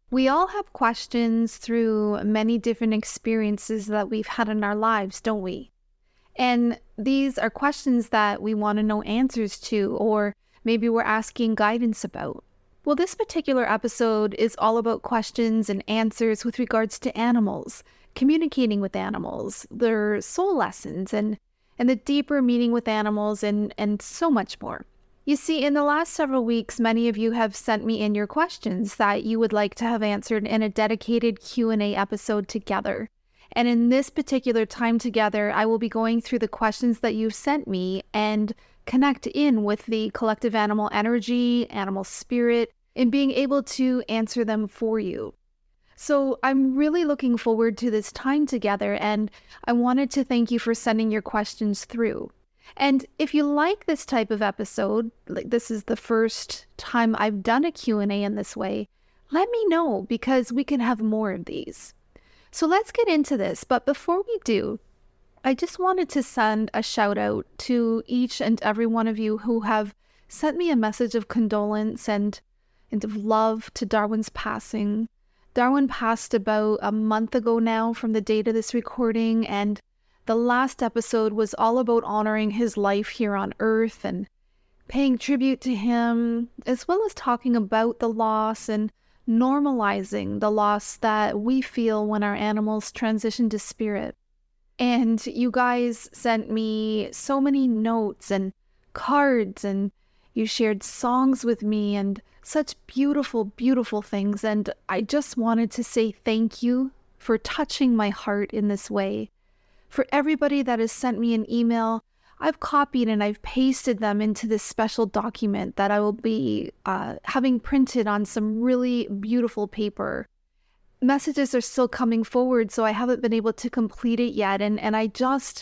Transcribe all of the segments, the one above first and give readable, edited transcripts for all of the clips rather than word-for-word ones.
We all have questions through many different experiences that we've had in our lives, don't we? And these are questions that we want to know answers to, or maybe we're asking guidance about. Well, this particular episode is all about questions and answers with regards to animals, communicating with animals, their soul lessons, and the deeper meaning with animals, and so much more. You see, in the last several weeks, many of you have sent me in your questions that you would like to have answered in a dedicated Q&A episode together. And in this particular time together, I will be going through the questions that you've sent me and connect in with the collective animal energy, animal spirit, and being able to answer them for you. So I'm really looking forward to this time together, and I wanted to thank you for sending your questions through. And if you like this type of episode, like this is the first time I've done a Q&A in this way, let me know because we can have more of these. So let's get into this. But before we do, I just wanted to send a shout out to each and every one of you who have sent me a message of condolence and of love to Darwin's passing. Darwin passed about a month ago now from the date of this recording, and the last episode was all about honoring his life here on Earth and paying tribute to him, as well as talking about the loss and normalizing the loss that we feel when our animals transition to spirit. And you guys sent me so many notes and cards, and you shared songs with me and such beautiful, beautiful things. And I just wanted to say thank you for touching my heart in this way. For everybody that has sent me an email, I've copied and I've pasted them into this special document that I will be having printed on some really beautiful paper. Messages are still coming forward, so I haven't been able to complete it yet. And I just,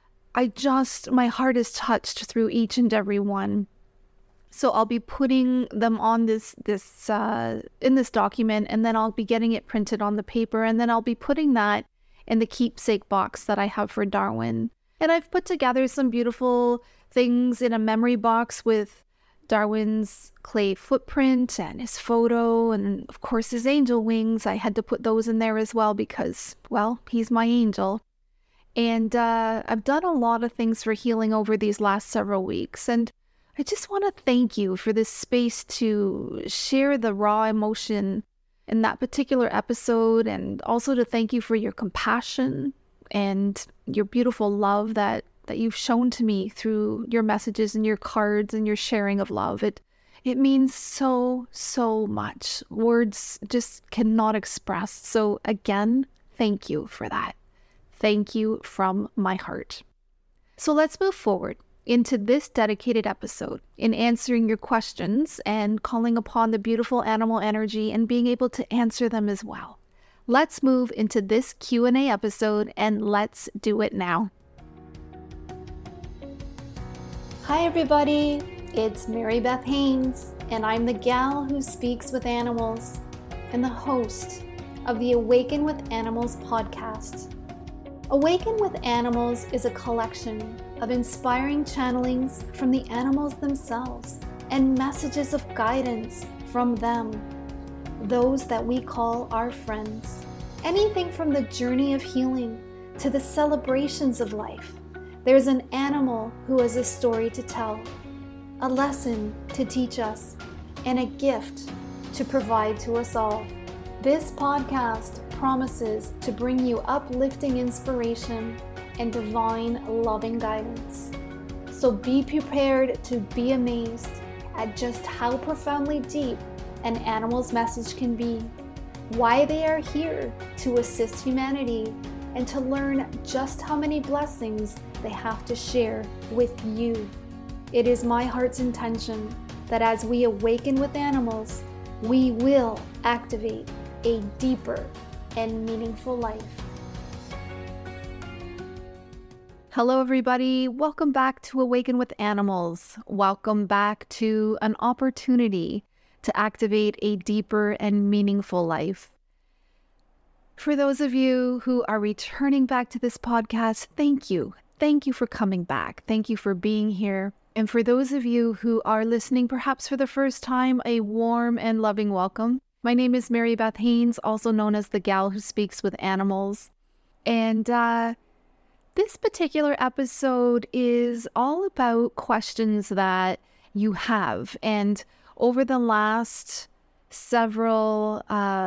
my heart is touched through each and every one. So I'll be putting them on this in this document, and then I'll be getting it printed on the paper, and then I'll be putting that in the keepsake box that I have for Darwin. And I've put together some beautiful things in a memory box with Darwin's clay footprint and his photo, and of course his angel wings. I had to put those in there as well because, well, he's my angel. And I've done a lot of things for healing over these last several weeks, and I just want to thank you for this space to share the raw emotion in that particular episode, and also to thank you for your compassion and your beautiful love that you've shown to me through your messages and your cards and your sharing of love. It means so, so much. Words just cannot express. So again, thank you for that. Thank you from my heart. So let's move forward into this dedicated episode in answering your questions and calling upon the beautiful animal energy and being able to answer them as well. Let's move into this Q&A episode, and let's do it now. Hi everybody, it's Mary Beth Haynes, and I'm the gal who speaks with animals and the host of the Awaken with Animals podcast. Awaken with Animals is a collection of inspiring channelings from the animals themselves and messages of guidance from them, those that we call our friends. Anything from the journey of healing to the celebrations of life, there's an animal who has a story to tell, a lesson to teach us, and a gift to provide to us all. This podcast promises to bring you uplifting inspiration and divine loving guidance. So be prepared to be amazed at just how profoundly deep an animal's message can be, why they are here to assist humanity, and to learn just how many blessings they have to share with you. It is my heart's intention that as we awaken with animals, we will activate a deeper and meaningful life. Hello everybody, welcome back to Awaken with Animals. Welcome back to an opportunity to activate a deeper and meaningful life. For those of you who are returning back to this podcast, thank you. Thank you for coming back. Thank you for being here. And for those of you who are listening perhaps for the first time, a warm and loving welcome. My name is Mary Beth Haynes, also known as the gal who speaks with animals. And this particular episode is all about questions that you have. And over the last several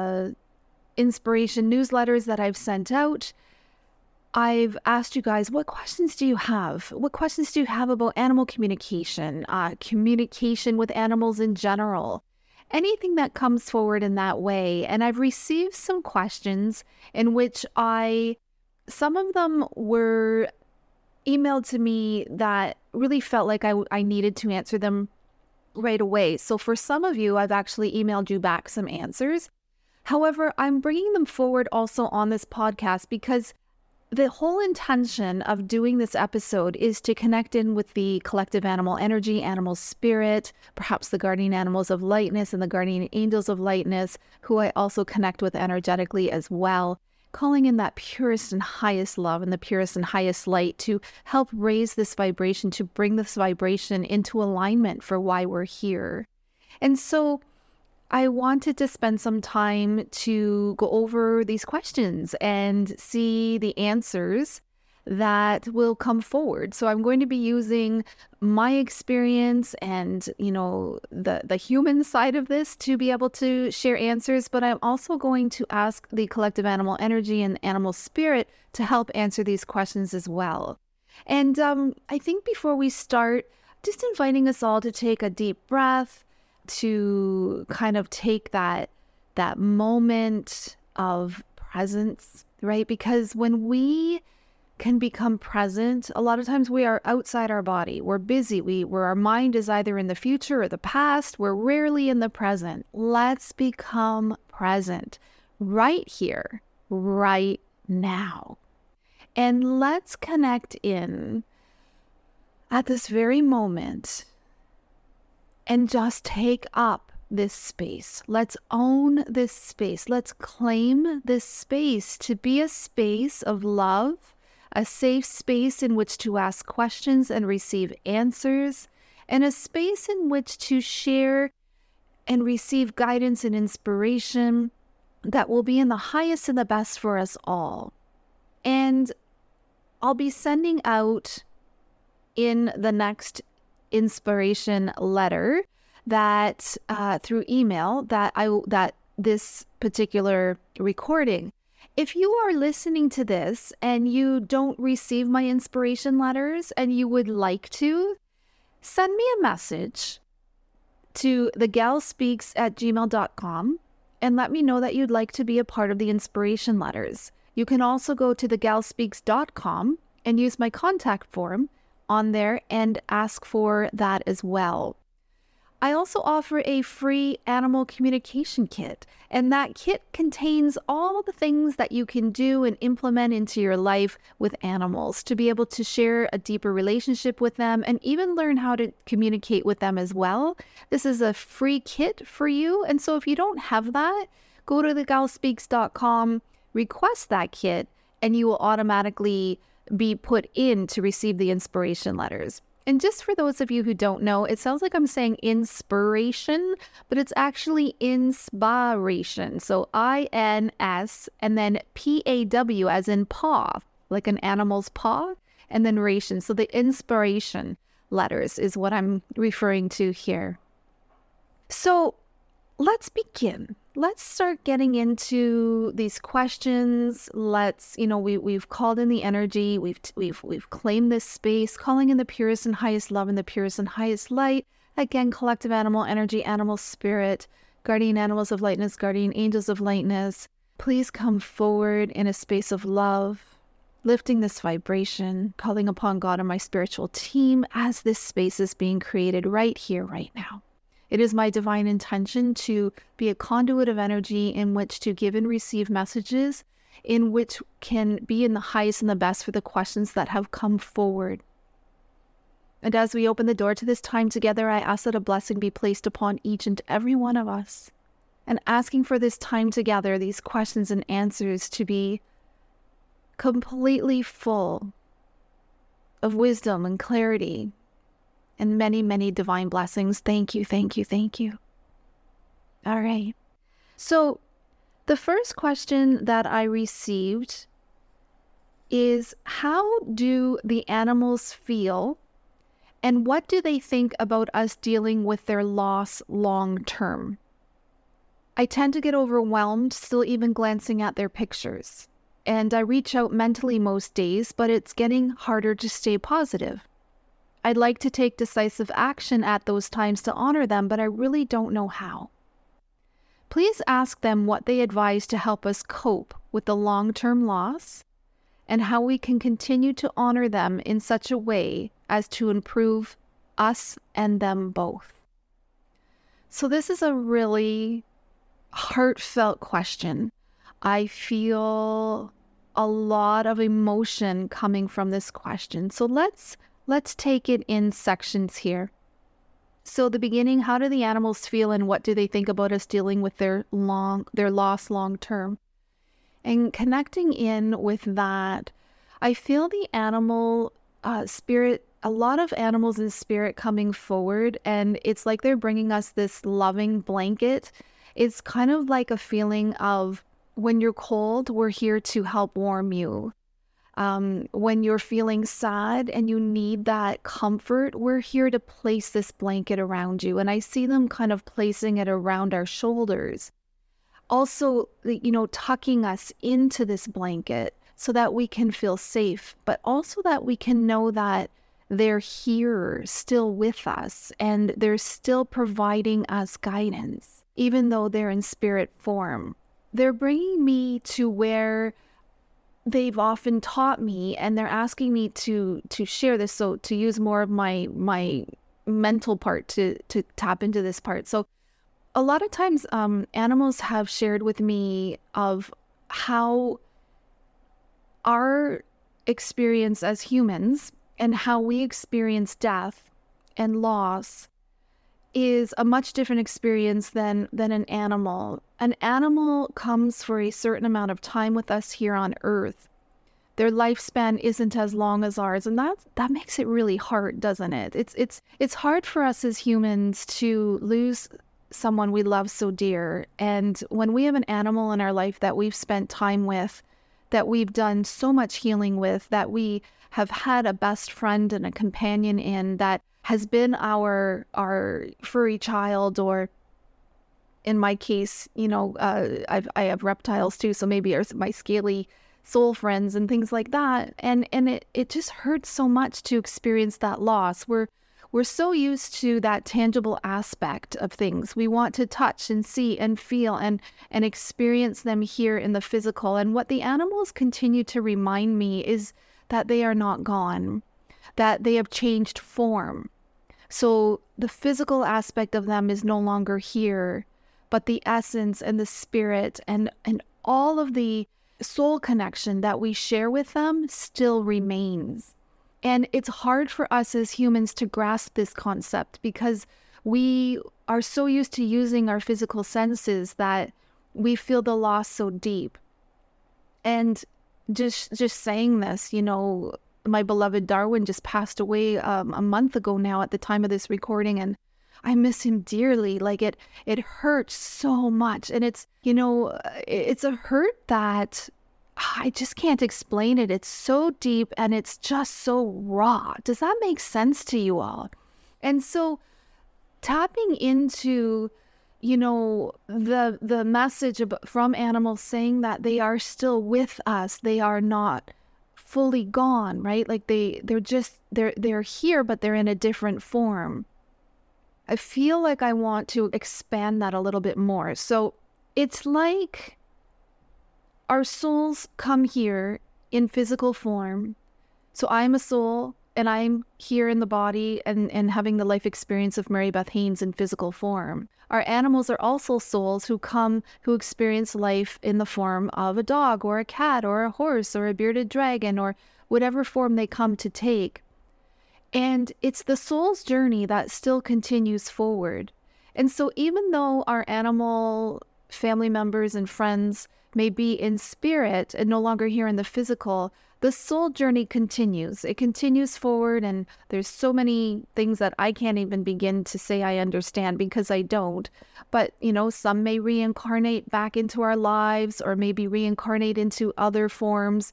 inspiration newsletters that I've sent out, I've asked you guys, what questions do you have? What questions do you have about animal communication, communication with animals in general? Anything that comes forward in that way. And I've received some questions in which some of them were emailed to me that really felt like I needed to answer them right away. So for some of you, I've actually emailed you back some answers. However, I'm bringing them forward also on this podcast because the whole intention of doing this episode is to connect in with the collective animal energy, animal spirit, perhaps the guardian animals of lightness and the guardian angels of lightness, who I also connect with energetically as well, calling in that purest and highest love and the purest and highest light to help raise this vibration, to bring this vibration into alignment for why we're here. And so I wanted to spend some time to go over these questions and see the answers that will come forward. So I'm going to be using my experience and, the human side of this to be able to share answers, but I'm also going to ask the collective animal energy and animal spirit to help answer these questions as well. And I think before we start, just inviting us all to take a deep breath, to kind of take that moment of presence, right? Because when we can become present, a lot of times we are outside our body. We're busy. Where our mind is either in the future or the past. We're rarely in the present. Let's become present right here, right now. And let's connect in at this very moment and just take up this space. Let's own this space. Let's claim this space to be a space of love, a safe space in which to ask questions and receive answers, and a space in which to share and receive guidance and inspiration that will be in the highest and the best for us all. And I'll be sending out in the next inspiration letter that through email that this particular recording. If you are listening to this and you don't receive my inspiration letters and you would like to, send me a message to thegalspeaks@gmail.com and let me know that you'd like to be a part of the inspiration letters. You can also go to thegalspeaks.com and use my contact form on there and ask for that as well. I also offer a free animal communication kit, and that kit contains all the things that you can do and implement into your life with animals to be able to share a deeper relationship with them and even learn how to communicate with them as well. This is a free kit for you, and so if you don't have that, go to thegalspeaks.com, request that kit, and you will automatically be put in to receive the inspiration letters. And just for those of you who don't know, it sounds like I'm saying inspiration, but it's actually inspiration. So INS and then PAW as in paw, like an animal's paw, and then ration. So the inspiration letters is what I'm referring to here. So let's begin. Let's start getting into these questions. We've called in the energy. We've claimed this space, calling in the purest and highest love and the purest and highest light. Again, collective animal energy, animal spirit, guardian animals of lightness, guardian angels of lightness. Please come forward in a space of love, lifting this vibration, calling upon God and my spiritual team as this space is being created right here, right now. It is my divine intention to be a conduit of energy in which to give and receive messages in which can be in the highest and the best for the questions that have come forward. And as we open the door to this time together, I ask that a blessing be placed upon each and every one of us. And asking for this time together, these questions and answers to be completely full of wisdom and clarity and many, many divine blessings. Thank you, thank you, thank you. All right. So the first question that I received is, how do the animals feel and what do they think about us dealing with their loss long term? I tend to get overwhelmed still even glancing at their pictures. And I reach out mentally most days, but it's getting harder to stay positive. I'd like to take decisive action at those times to honor them, but I really don't know how. Please ask them what they advise to help us cope with the long-term loss and how we can continue to honor them in such a way as to improve us and them both. So this is a really heartfelt question. I feel a lot of emotion coming from this question. So let's take it in sections here. So the beginning, how do the animals feel and what do they think about us dealing with their loss long term? And connecting in with that, I feel the animal spirit, a lot of animals in spirit coming forward, and it's like they're bringing us this loving blanket. It's kind of like a feeling of, when you're cold, we're here to help warm you. When you're feeling sad and you need that comfort, we're here to place this blanket around you. And I see them kind of placing it around our shoulders. Also, tucking us into this blanket so that we can feel safe, but also that we can know that they're here still with us and they're still providing us guidance, even though they're in spirit form. They're bringing me to where they've often taught me, and they're asking me to share this, so to use more of my mental part to tap into this part. So a lot of times animals have shared with me of how our experience as humans and how we experience death and loss is a much different experience than an animal. An animal comes for a certain amount of time with us here on Earth. Their lifespan isn't as long as ours, and that makes it really hard, doesn't it? It's hard for us as humans to lose someone we love so dear. And when we have an animal in our life that we've spent time with, that we've done so much healing with, that we have had a best friend and a companion in, that has been our furry child, or in my case, I have reptiles too, so maybe my scaly soul friends and things like that. And it just hurts so much to experience that loss. We're so used to that tangible aspect of things. We want to touch and see and feel and experience them here in the physical. And what the animals continue to remind me is that they are not gone, that they have changed form. So the physical aspect of them is no longer here, but the essence and the spirit and all of the soul connection that we share with them still remains. And it's hard for us as humans to grasp this concept because we are so used to using our physical senses that we feel the loss so deep. And just saying this, my beloved Darwin just passed away a month ago now at the time of this recording, and I miss him dearly. Like it hurts so much, and it's a hurt that I just can't explain it. It's so deep and it's just so raw. Does that make sense to you all? And so tapping into the message from animals saying that they are still with us, they are not fully gone, right? Like they're here, but they're in a different form. I feel like I want to expand that a little bit more. So it's like our souls come here in physical form. So I'm a soul and I'm here in the body and having the life experience of Mary Beth Haynes in physical form. Our animals are also souls who experience life in the form of a dog or a cat or a horse or a bearded dragon or whatever form they come to take. And it's the soul's journey that still continues forward. And so even though our animal family members and friends may be in spirit and no longer here in the physical, the soul journey continues. It continues forward, and there's so many things that I can't even begin to say I understand because I don't. But, some may reincarnate back into our lives or maybe reincarnate into other forms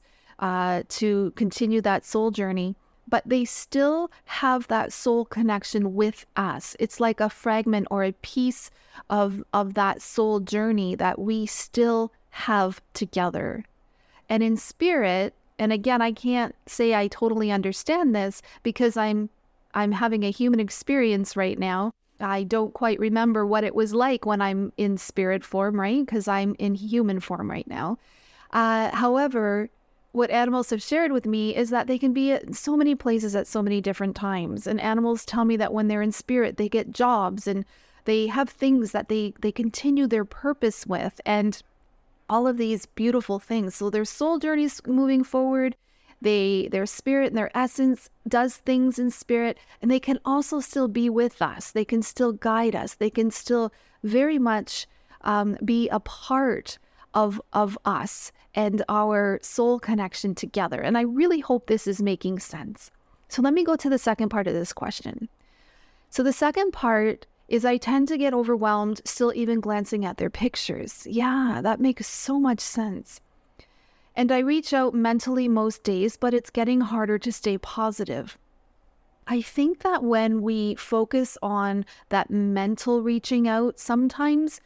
to continue that soul journey. But they still have that soul connection with us. It's like a fragment or a piece of that soul journey that we still have together. And in spirit, and again, I can't say I totally understand this because I'm having a human experience right now. I don't quite remember what it was like when I'm in spirit form, right? Because I'm in human form right now. However, what animals have shared with me is that they can be at so many places at so many different times. And animals tell me that when they're in spirit, they get jobs and they have things that they continue their purpose with. And all of these beautiful things. So their soul journeys moving forward, their spirit and their essence does things in spirit, and they can also still be with us. They can still guide us. They can still very much be a part of us and our soul connection together. And I really hope this is making sense. So let me go to the second part of this question. So the second part is I tend to get overwhelmed still even glancing at their pictures. Yeah, that makes so much sense. And I reach out mentally most days, but it's getting harder to stay positive. I think that when we focus on that mental reaching out, sometimes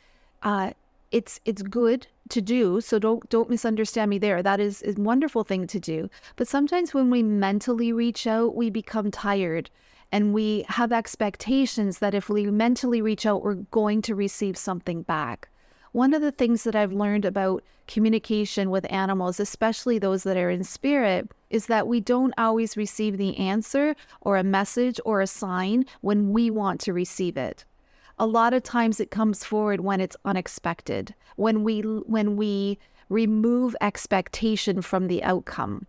it's good to do. So don't misunderstand me there. That is a wonderful thing to do. But sometimes when we mentally reach out, we become tired. And we have expectations that if we mentally reach out, we're going to receive something back. One of the things that I've learned about communication with animals, especially those that are in spirit, is that we don't always receive the answer or a message or a sign when we want to receive it. A lot of times it comes forward when it's unexpected, when we remove expectation from the outcome.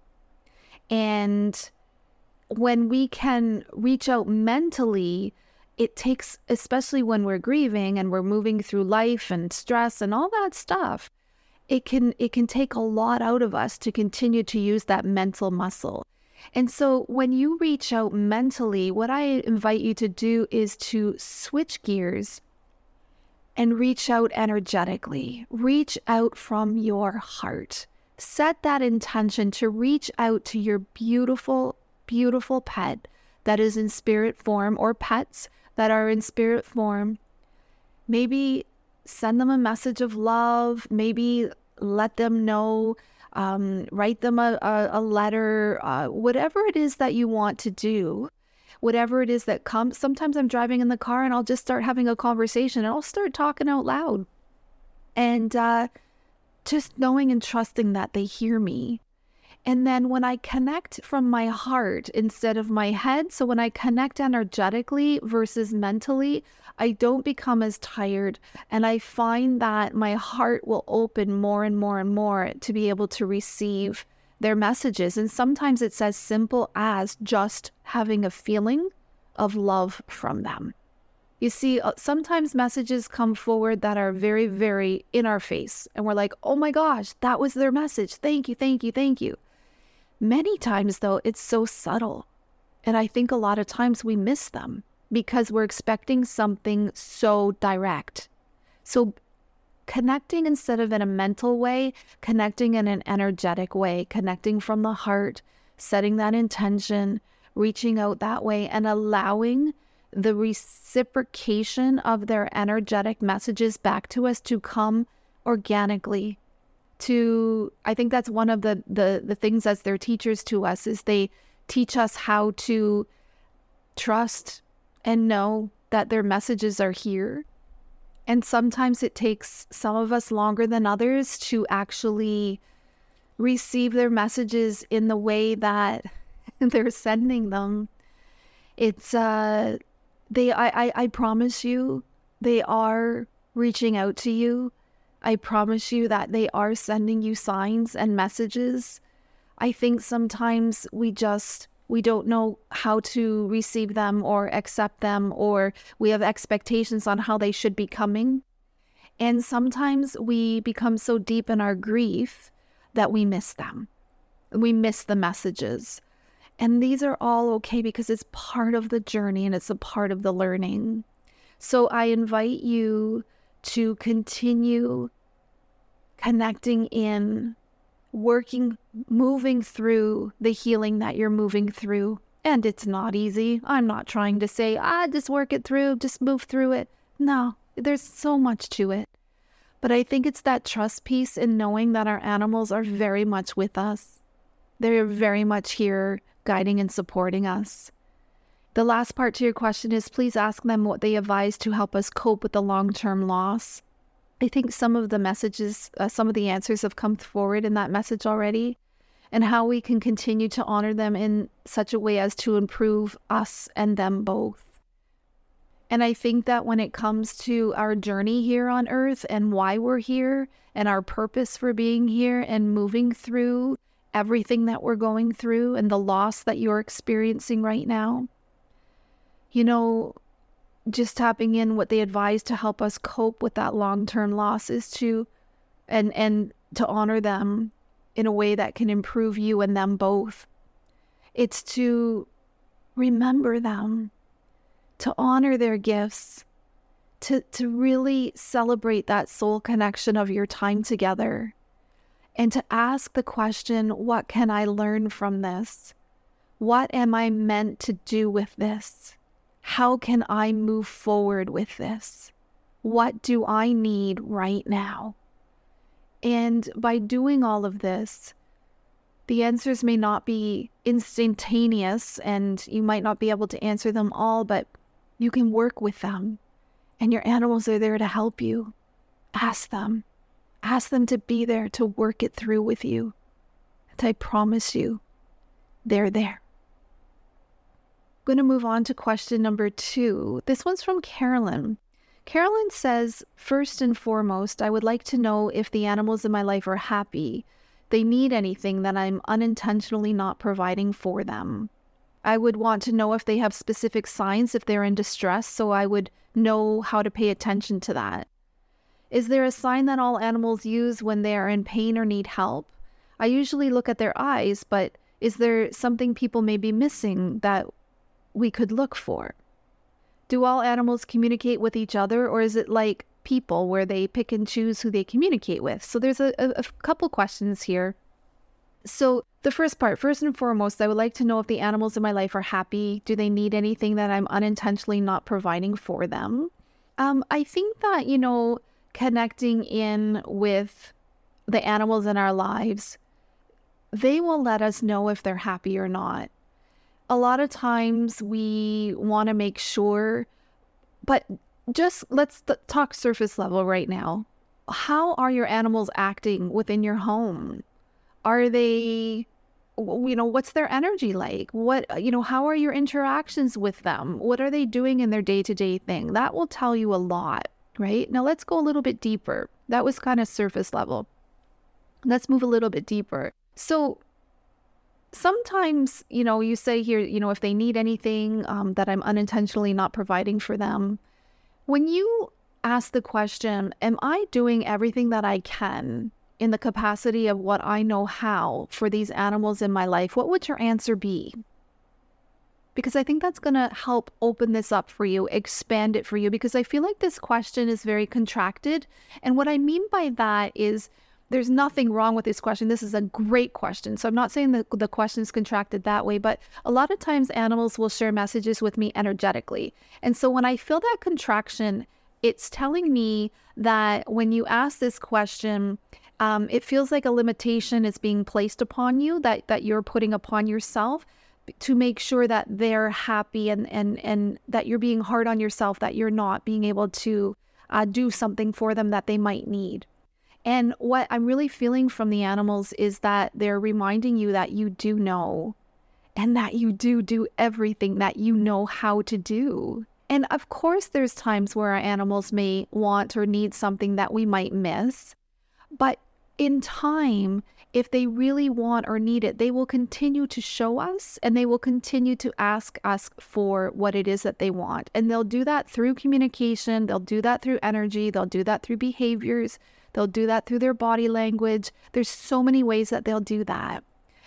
And when we can reach out mentally, it takes, especially when we're grieving and we're moving through life and stress and all that stuff, it can take a lot out of us to continue to use that mental muscle. And so when you reach out mentally, what I invite you to do is to switch gears and reach out energetically. Reach out from your heart. Set that intention to reach out to your beautiful pet that is in spirit form, or pets that are in spirit form. Maybe send them a message of love. Maybe let them know, write them a letter, whatever it is that you want to do, whatever it is that comes. Sometimes I'm driving in the car and I'll just start having a conversation and I'll start talking out loud. And just knowing and trusting that they hear me. And then when I connect from my heart instead of my head, so when I connect energetically versus mentally, I don't become as tired. And I find that my heart will open more and more and more to be able to receive their messages. And sometimes it's as simple as just having a feeling of love from them. You see, sometimes messages come forward that are very, very in our face. And we're like, oh my gosh, that was their message. Thank you, thank you, thank you. Many times, though, it's so subtle. And I think a lot of times we miss them because we're expecting something so direct. So connecting instead of in a mental way, connecting in an energetic way, connecting from the heart, setting that intention, reaching out that way, and allowing the reciprocation of their energetic messages back to us to come organically. I think that's one of the things as their teachers to us, is they teach us how to trust and know that their messages are here. And sometimes it takes some of us longer than others to actually receive their messages in the way that they're sending them. It's I promise you, they are reaching out to you. I promise you that they are sending you signs and messages. I think sometimes we don't know how to receive them or accept them, or we have expectations on how they should be coming. And sometimes we become so deep in our grief that we miss them. We miss the messages. And these are all okay because it's part of the journey and it's a part of the learning. So I invite you to continue connecting in, working, moving through the healing that you're moving through. And it's not easy. I'm not trying to say, just work it through, just move through it. No, there's so much to it. But I think it's that trust piece in knowing that our animals are very much with us. They're very much here guiding and supporting us. The last part to your question is please ask them what they advise to help us cope with the long-term loss. I think some of the messages, some of the answers have come forward in that message already, and how we can continue to honor them in such a way as to improve us and them both. And I think that when it comes to our journey here on earth and why we're here and our purpose for being here and moving through everything that we're going through and the loss that you're experiencing right now, just tapping in what they advise to help us cope with that long-term loss is to, and to honor them in a way that can improve you and them both. It's to remember them, to honor their gifts, to really celebrate that soul connection of your time together, and to ask the question, what can I learn from this? What am I meant to do with this? How can I move forward with this? What do I need right now? And by doing all of this, the answers may not be instantaneous and you might not be able to answer them all, but you can work with them and your animals are there to help you. Ask them. Ask them to be there to work it through with you. And I promise you, they're there. I'm going to move on to question number 2. This one's from Carolyn. Carolyn says, first and foremost, I would like to know if the animals in my life are happy. They need anything that I'm unintentionally not providing for them. I would want to know if they have specific signs if they're in distress, so I would know how to pay attention to that. Is there a sign that all animals use when they are in pain or need help? I usually look at their eyes, but is there something people may be missing that we could look for? Do all animals communicate with each other, or is it like people where they pick and choose who they communicate with? So there's a couple questions here. So the first part, first and foremost, I would like to know if the animals in my life are happy. Do they need anything that I'm unintentionally not providing for them? I think that, connecting in with the animals in our lives, they will let us know if they're happy or not. A lot of times we want to make sure, but just let's talk surface level right now. How are your animals acting within your home? Are they, what's their energy like? How are your interactions with them? What are they doing in their day-to-day thing? That will tell you a lot, right? Now let's go a little bit deeper. That was kind of surface level. Let's move a little bit deeper. So sometimes, you say here, if they need anything that I'm unintentionally not providing for them. When you ask the question, am I doing everything that I can in the capacity of what I know how for these animals in my life? What would your answer be? Because I think that's going to help open this up for you, expand it for you, because I feel like this question is very contracted. And what I mean by that is there's nothing wrong with this question. This is a great question. So I'm not saying that the question is contracted that way, but a lot of times animals will share messages with me energetically. And so when I feel that contraction, it's telling me that when you ask this question, it feels like a limitation is being placed upon you that you're putting upon yourself to make sure that they're happy and that you're being hard on yourself, that you're not being able to do something for them that they might need. And what I'm really feeling from the animals is that they're reminding you that you do know and that you do everything that you know how to do. And of course, there's times where our animals may want or need something that we might miss. But in time, if they really want or need it, they will continue to show us and they will continue to ask us for what it is that they want. And they'll do that through communication. They'll do that through energy. They'll do that through behaviors. They'll do that through their body language. There's so many ways that they'll do that.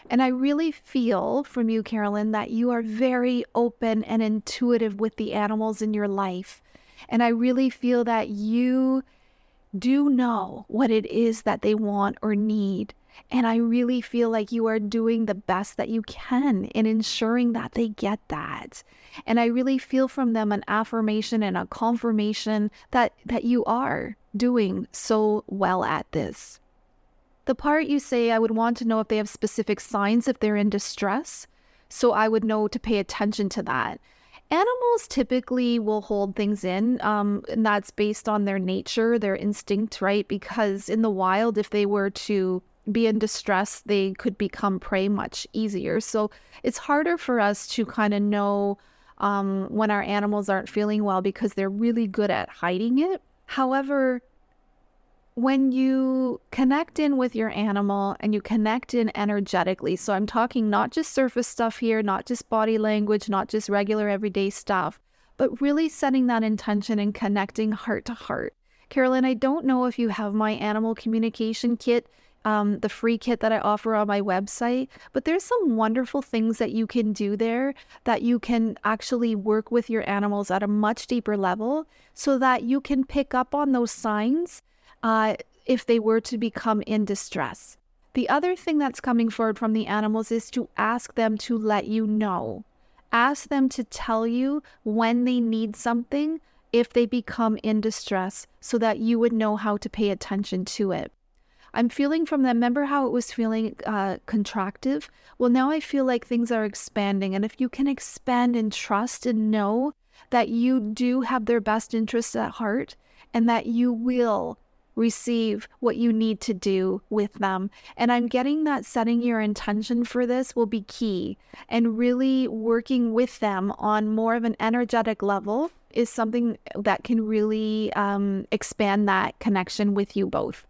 And I really feel from you, Carolyn, that you are very open and intuitive with the animals in your life. And I really feel that you do know what it is that they want or need. And I really feel like you are doing the best that you can in ensuring that they get that. And I really feel from them an affirmation and a confirmation that you are doing so well at this. The part you say, I would want to know if they have specific signs if they're in distress, so I would know to pay attention to that. Animals typically will hold things in, and that's based on their nature, their instinct, right? Because in the wild, if they were to be in distress, they could become prey much easier. So it's harder for us to kind of know when our animals aren't feeling well because they're really good at hiding it. However, when you connect in with your animal and you connect in energetically, so I'm talking not just surface stuff here, not just body language, not just regular everyday stuff, but really setting that intention and connecting heart to heart. Carolyn, I don't know if you have my animal communication kit, the free kit that I offer on my website, but there's some wonderful things that you can do there that you can actually work with your animals at a much deeper level so that you can pick up on those signs if they were to become in distress. The other thing that's coming forward from the animals is to ask them to let you know. Ask them to tell you when they need something if they become in distress so that you would know how to pay attention to it. I'm feeling from them, remember how it was feeling contractive? Well, now I feel like things are expanding. And if you can expand and trust and know that you do have their best interests at heart and that you will receive what you need to do with them. And I'm getting that setting your intention for this will be key, and really working with them on more of an energetic level is something that can really expand that connection with you both.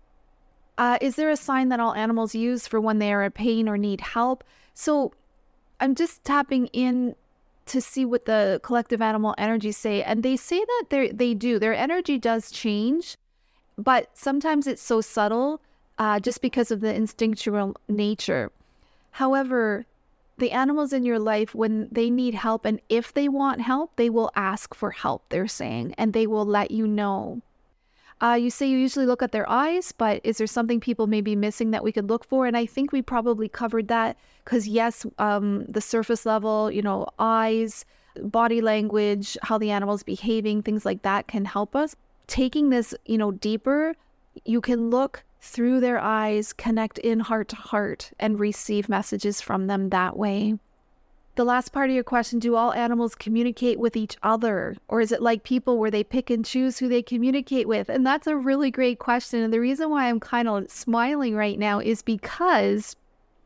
Is there a sign that all animals use for when they are in pain or need help? So I'm just tapping in to see what the collective animal energies say. And they say that they do. Their energy does change, but sometimes it's so subtle just because of the instinctual nature. However, the animals in your life, when they need help and if they want help, they will ask for help, they're saying, and they will let you know. You say you usually look at their eyes, but is there something people may be missing that we could look for? And I think we probably covered that because yes, the surface level, eyes, body language, how the animal's behaving, things like that can help us. Taking this, deeper, you can look through their eyes, connect in heart to heart, and receive messages from them that way. The last part of your question, do all animals communicate with each other? Or is it like people where they pick and choose who they communicate with? And that's a really great question. And the reason why I'm kind of smiling right now is because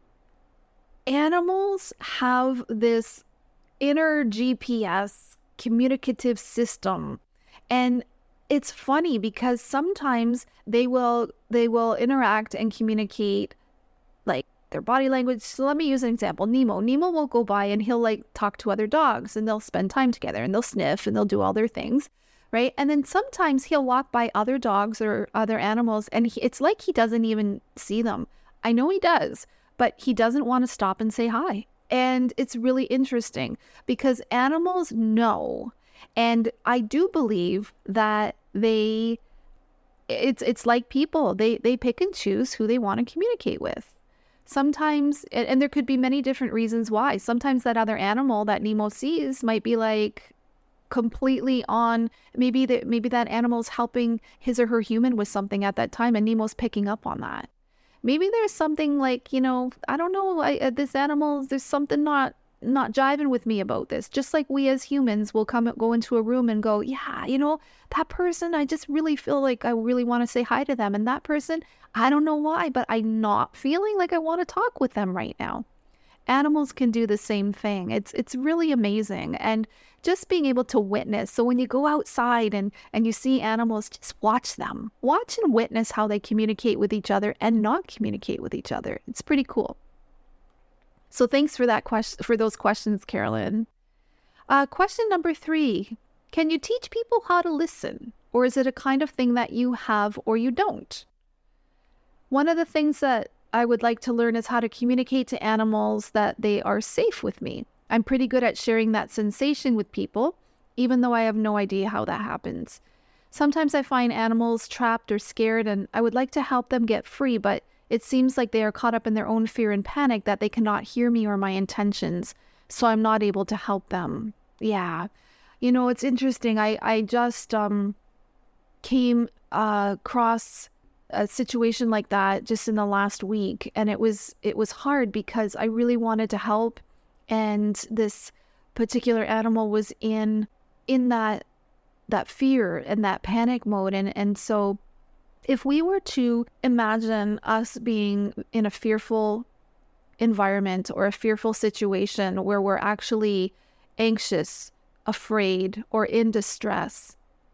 animals have this inner GPS communicative system. And it's funny because sometimes they will interact and communicate like their body language. So let me use an example. Nemo will go by and he'll talk to other dogs and they'll spend time together and they'll sniff and they'll do all their things, right? And then sometimes he'll walk by other dogs or other animals and it's like he doesn't even see them. I know he does, but he doesn't want to stop and say hi. And it's really interesting because animals know. And I do believe that it's like people, they pick and choose who they want to communicate with. Sometimes, and there could be many different reasons why. Sometimes that other animal that Nemo sees might be completely on, maybe that animal's helping his or her human with something at that time and Nemo's picking up on that. Maybe there's something I don't know, this animal, there's something not jiving with me about this. Just like we as humans will go into a room and go, yeah, that person, I just really feel like I really want to say hi to them. And that person, I don't know why, but I'm not feeling like I want to talk with them right now. Animals can do the same thing. It's really amazing. And just being able to witness. So when you go outside and you see animals, just watch them. Watch and witness how they communicate with each other and not communicate with each other. It's pretty cool. So thanks for that for those questions, Carolyn. Question number 3, can you teach people how to listen? Or is it a kind of thing that you have or you don't? One of the things that I would like to learn is how to communicate to animals that they are safe with me. I'm pretty good at sharing that sensation with people, even though I have no idea how that happens. Sometimes I find animals trapped or scared, and I would like to help them get free, but it seems like they are caught up in their own fear and panic that they cannot hear me or my intentions, so I'm not able to help them. Yeah. It's interesting. I just came across a situation like that just in the last week, and it was hard because I really wanted to help, and this particular animal was in that fear and that panic mode, and so if we were to imagine us being in a fearful environment or a fearful situation where we're actually anxious, afraid, or in distress,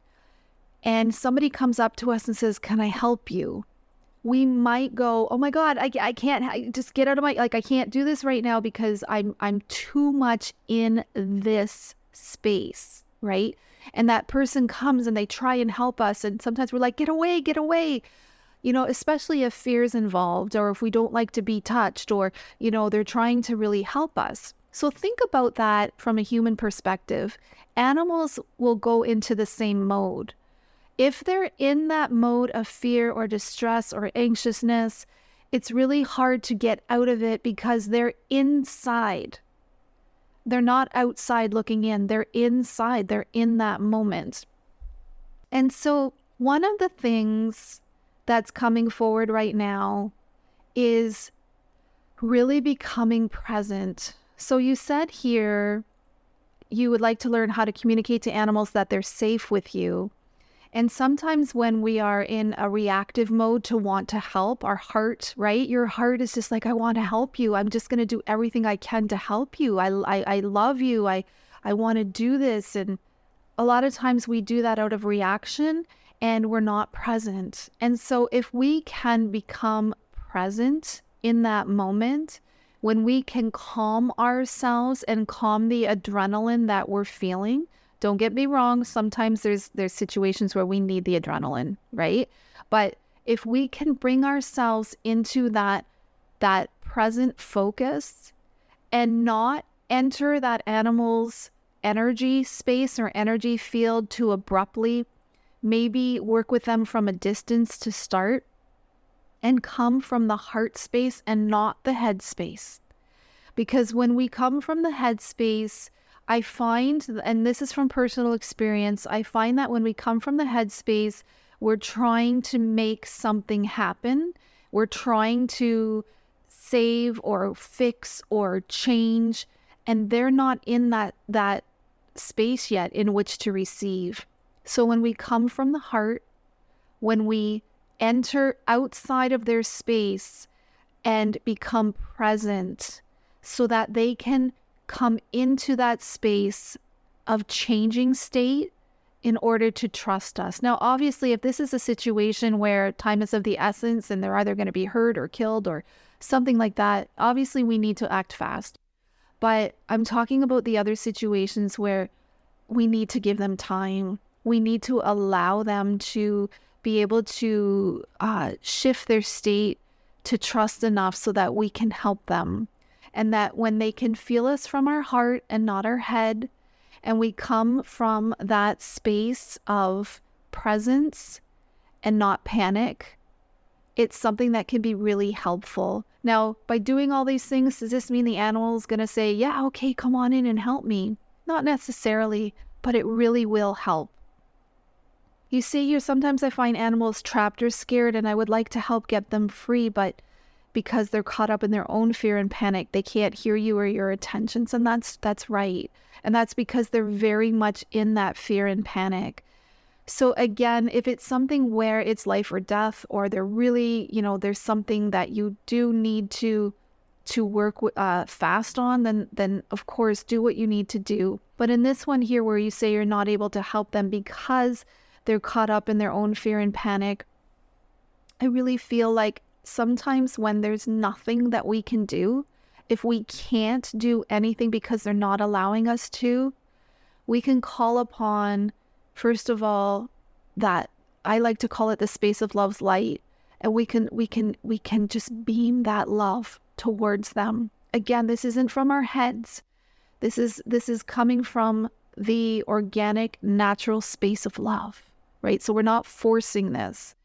and somebody comes up to us and says, "Can I help you?" We might go, "Oh my God, I can't, just get out of my, I can't do this right now because I'm too much in this space," right? And that person comes and they try and help us. And sometimes we're like, get away, especially if fear is involved, or if we don't like to be touched, or, they're trying to really help us. So think about that from a human perspective. Animals will go into the same mode. If they're in that mode of fear or distress or anxiousness, it's really hard to get out of it because they're inside. They're not outside looking in. They're inside. They're in that moment. And so one of the things that's coming forward right now is really becoming present. So you said here you would like to learn how to communicate to animals that they're safe with you. And sometimes when we are in a reactive mode to want to help, our heart, right? Your heart is just like, I want to help you. I'm just going to do everything I can to help you. I love you. I want to do this. And a lot of times we do that out of reaction and we're not present. And so if we can become present in that moment, when we can calm ourselves and calm the adrenaline that we're feeling. Don't get me wrong, sometimes there's situations where we need the adrenaline, right? But if we can bring ourselves into that present focus and not enter that animal's energy space or energy field too abruptly, maybe work with them from a distance to start, and come from the heart space and not the head space. Because when we come from the head space, I find, and this is from personal experience, I find that when we come from the head space, we're trying to make something happen. We're trying to save or fix or change, and they're not in that space yet in which to receive. So when we come from the heart, when we enter outside of their space and become present so that they can come into that space of changing state in order to trust us. Now, obviously, if this is a situation where time is of the essence and they're either going to be hurt or killed or something like that, obviously we need to act fast. But I'm talking about the other situations where we need to give them time. We need to allow them to be able to shift their state to trust enough so that we can help them. And that when they can feel us from our heart and not our head, and we come from that space of presence and not panic, it's something that can be really helpful. Now, by doing all these things, does this mean the animal is going to say, yeah, okay, come on in and help me? Not necessarily, but it really will help. You see here, sometimes I find animals trapped or scared, and I would like to help get them free, but because they're caught up in their own fear and panic, they can't hear you or your intentions, and that's right. And that's because they're very much in that fear and panic. So again, if it's something where it's life or death, or they're really, there's something that you do need to work fast on, then of course do what you need to do. But in this one here where you say you're not able to help them because they're caught up in their own fear and panic, I really feel like sometimes when there's nothing that we can do, if we can't do anything because they're not allowing us to, we can call upon, first of all, that I like to call it the space of love's light. and we can just beam that love towards them. Again, this isn't from our heads. This is coming from the organic, natural space of love, right? So we're not forcing this.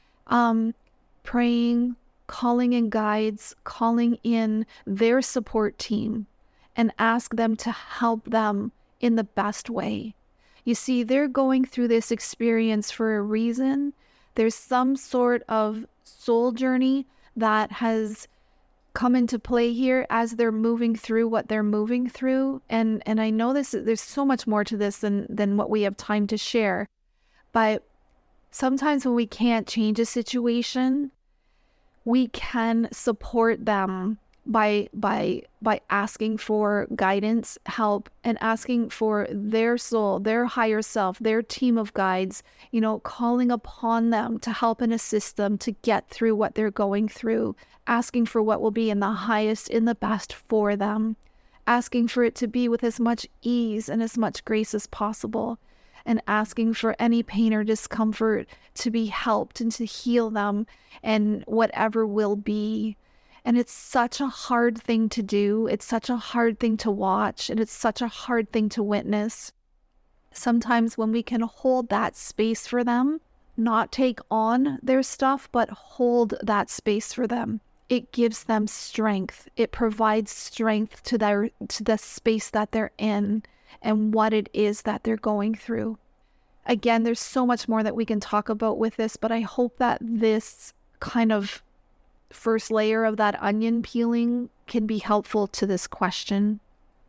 Praying, calling in guides, calling in their support team, and ask them to help them in the best way. You see, they're going through this experience for a reason. There's some sort of soul journey that has come into play here as they're moving through what they're moving through. And I know there's so much more to this than what we have time to share. But sometimes when we can't change a situation, we can support them by asking for guidance, help, and asking for their soul, their higher self, their team of guides, calling upon them to help and assist them to get through what they're going through, asking for what will be in the highest, in the best for them, asking for it to be with as much ease and as much grace as possible, and asking for any pain or discomfort to be helped and to heal them and whatever will be. And it's such a hard thing to do. It's such a hard thing to watch, and it's such a hard thing to witness. Sometimes when we can hold that space for them, not take on their stuff, but hold that space for them, it gives them strength. It provides strength to the space that they're in and what it is that they're going through. Again, there's so much more that we can talk about with this, but I hope that this kind of first layer of that onion peeling can be helpful to this question.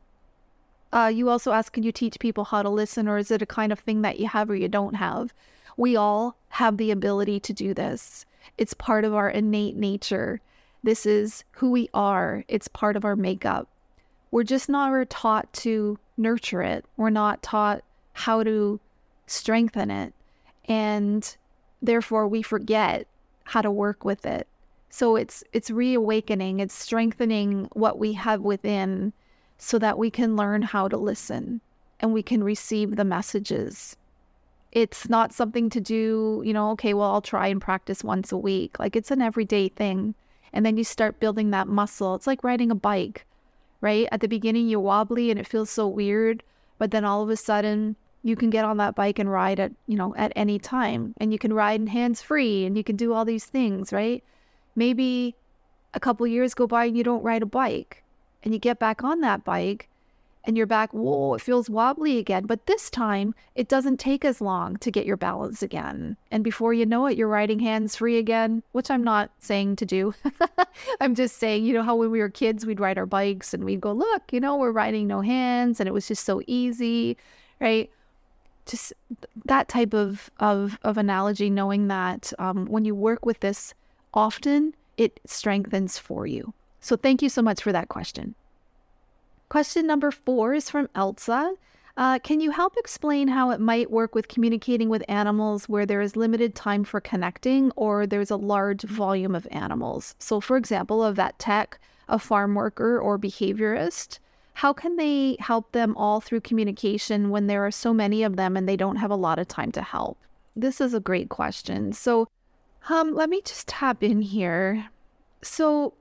You also asked, can you teach people how to listen, or is it a kind of thing that you have or you don't have? We all have the ability to do this. It's part of our innate nature. This is who we are. It's part of our makeup. We're just not taught to nurture it. We're not taught how to strengthen it. And therefore we forget how to work with it. So it's reawakening, it's strengthening what we have within so that we can learn how to listen and we can receive the messages. It's not something to do, okay, well, I'll try and practice once a week. Like, it's an everyday thing. And then you start building that muscle. It's like riding a bike, right? At the beginning, you're wobbly and it feels so weird, but then all of a sudden you can get on that bike and ride at any time, and you can ride hands-free and you can do all these things, right? Maybe a couple years go by and you don't ride a bike, and you get back on that bike and you're back, whoa, it feels wobbly again. But this time it doesn't take as long to get your balance again. And before you know it, you're riding hands-free again, which I'm not saying to do. I'm just saying, how when we were kids, we'd ride our bikes and we'd go, look, we're riding no hands, and it was just so easy, right? Just that type of analogy, knowing that when you work with this often, it strengthens for you. So thank you so much for that question. Question number 4 is from Elsa. Can you help explain how it might work with communicating with animals where there is limited time for connecting, or there's a large volume of animals? So for example, a vet tech, a farm worker, or behaviorist, how can they help them all through communication when there are so many of them and they don't have a lot of time to help? This is a great question. So let me just tap in here. So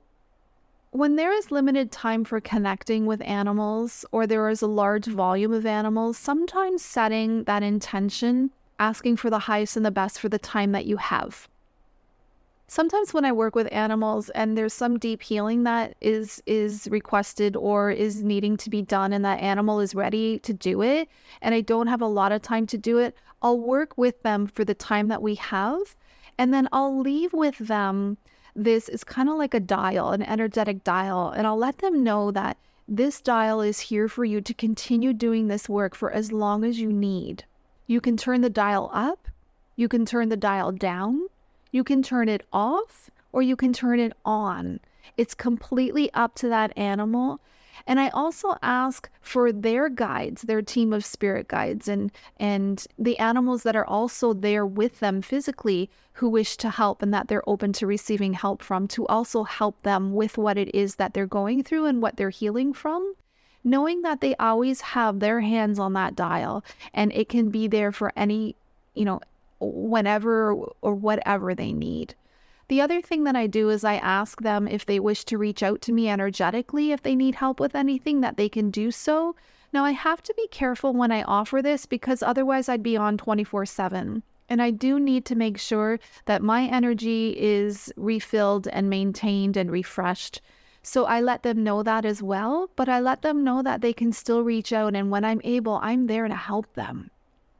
when there is limited time for connecting with animals, or there is a large volume of animals, sometimes setting that intention, asking for the highest and the best for the time that you have. Sometimes when I work with animals and there's some deep healing that is requested or is needing to be done, and that animal is ready to do it, and I don't have a lot of time to do it, I'll work with them for the time that we have, and then I'll leave with them. This is kind of like a dial, an energetic dial, and I'll let them know that this dial is here for you to continue doing this work for as long as you need. You can turn the dial up, you can turn the dial down, you can turn it off, or you can turn it on. It's completely up to that animal. And I also ask for their guides, their team of spirit guides, and the animals that are also there with them physically who wish to help and that they're open to receiving help from, to also help them with what it is that they're going through and what they're healing from, knowing that they always have their hands on that dial and it can be there for any, whenever or whatever they need. The other thing that I do is I ask them if they wish to reach out to me energetically, if they need help with anything, that they can do so. Now, I have to be careful when I offer this because otherwise I'd be on 24/7. And I do need to make sure that my energy is refilled and maintained and refreshed. So I let them know that as well, but I let them know that they can still reach out. And when I'm able, I'm there to help them.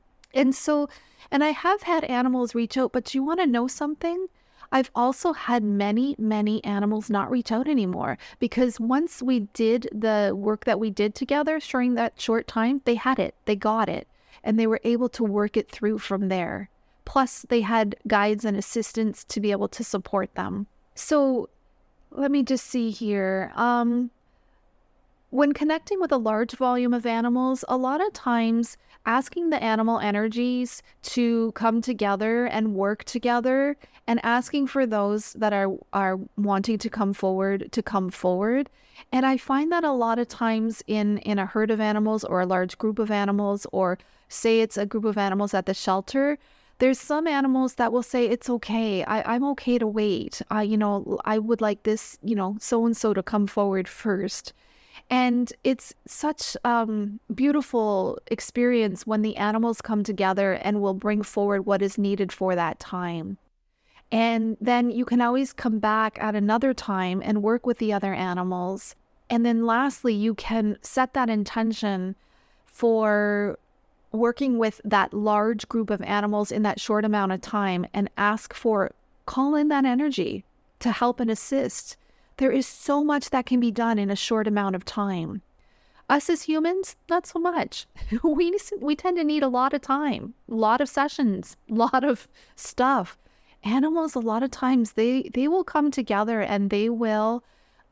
And I have had animals reach out, but you want to know something? I've also had many, many animals not reach out anymore because once we did the work that we did together during that short time, they had it, they got it, and they were able to work it through from there. Plus, they had guides and assistants to be able to support them. So let me just see here. When connecting with a large volume of animals, a lot of times asking the animal energies to come together and work together and asking for those that are wanting to come forward to come forward. And I find that a lot of times in a herd of animals or a large group of animals, or say it's a group of animals at the shelter, there's some animals that will say, it's okay. I'm okay to wait. I would like this, so-and-so to come forward first. And it's such beautiful experience when the animals come together and will bring forward what is needed for that time. And then you can always come back at another time and work with the other animals. And then lastly, you can set that intention for working with that large group of animals in that short amount of time and call in that energy to help and assist. There is so much that can be done in a short amount of time. Us as humans, not so much. We tend to need a lot of time, a lot of sessions, a lot of stuff. Animals, a lot of times, they will come together and they will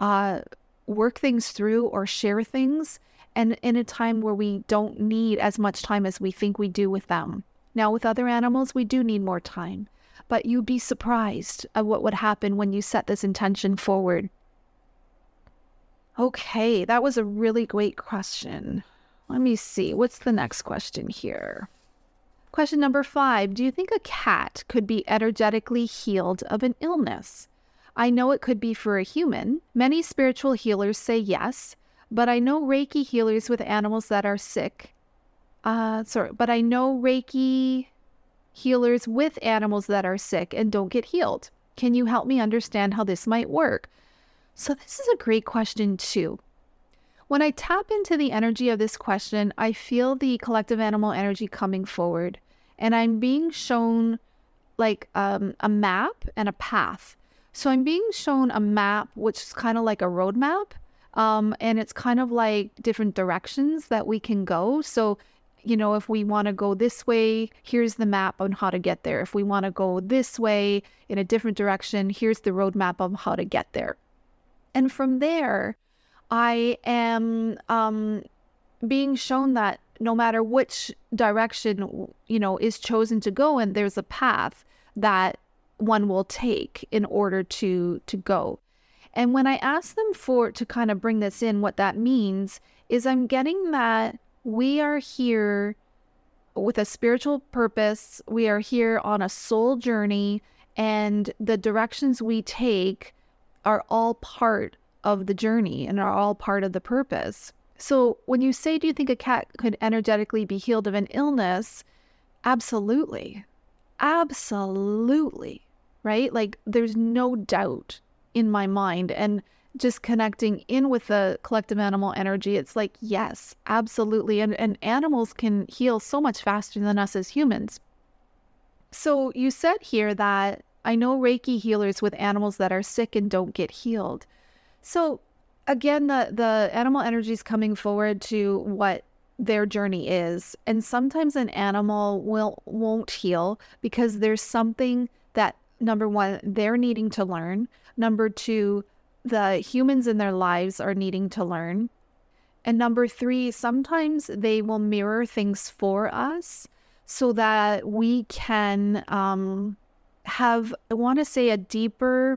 work things through or share things, and in a time where we don't need as much time as we think we do with them. Now, with other animals, we do need more time, but you'd be surprised at what would happen when you set this intention forward. Okay, that was a really great question. Let me see. What's the next question here? Question number 5. Do you think a cat could be energetically healed of an illness? I know it could be for a human. Many spiritual healers say yes, but I know Reiki healers with animals that are sick. But I know Reiki healers with animals that are sick and don't get healed. Can you help me understand how this might work? So this is a great question too. When I tap into the energy of this question, I feel the collective animal energy coming forward, and I'm being shown like a map and a path. So I'm being shown a map, which is kind of like a roadmap, and it's kind of like different directions that we can go. So, if we want to go this way, here's the map on how to get there. If we want to go this way in a different direction, here's the roadmap of how to get there. And from there, I am being shown that no matter which direction, is chosen to go, and there's a path that one will take in order to go. And when I ask them to kind of bring this in, what that means is I'm getting that we are here with a spiritual purpose. We are here on a soul journey, and the directions we take are all part of the journey and are all part of the purpose. So when you say, do you think a cat could energetically be healed of an illness? Absolutely. Absolutely. Right? Like there's no doubt in my mind. And just connecting in with the collective animal energy, it's like, yes, absolutely. And animals can heal so much faster than us as humans. So you said here that I know Reiki healers with animals that are sick and don't get healed. So again, the animal energy is coming forward to what their journey is. And sometimes an animal won't heal because there's something that, number one, they're needing to learn. Number two, the humans in their lives are needing to learn. And number three, sometimes they will mirror things for us so that we can have, I want to say, a deeper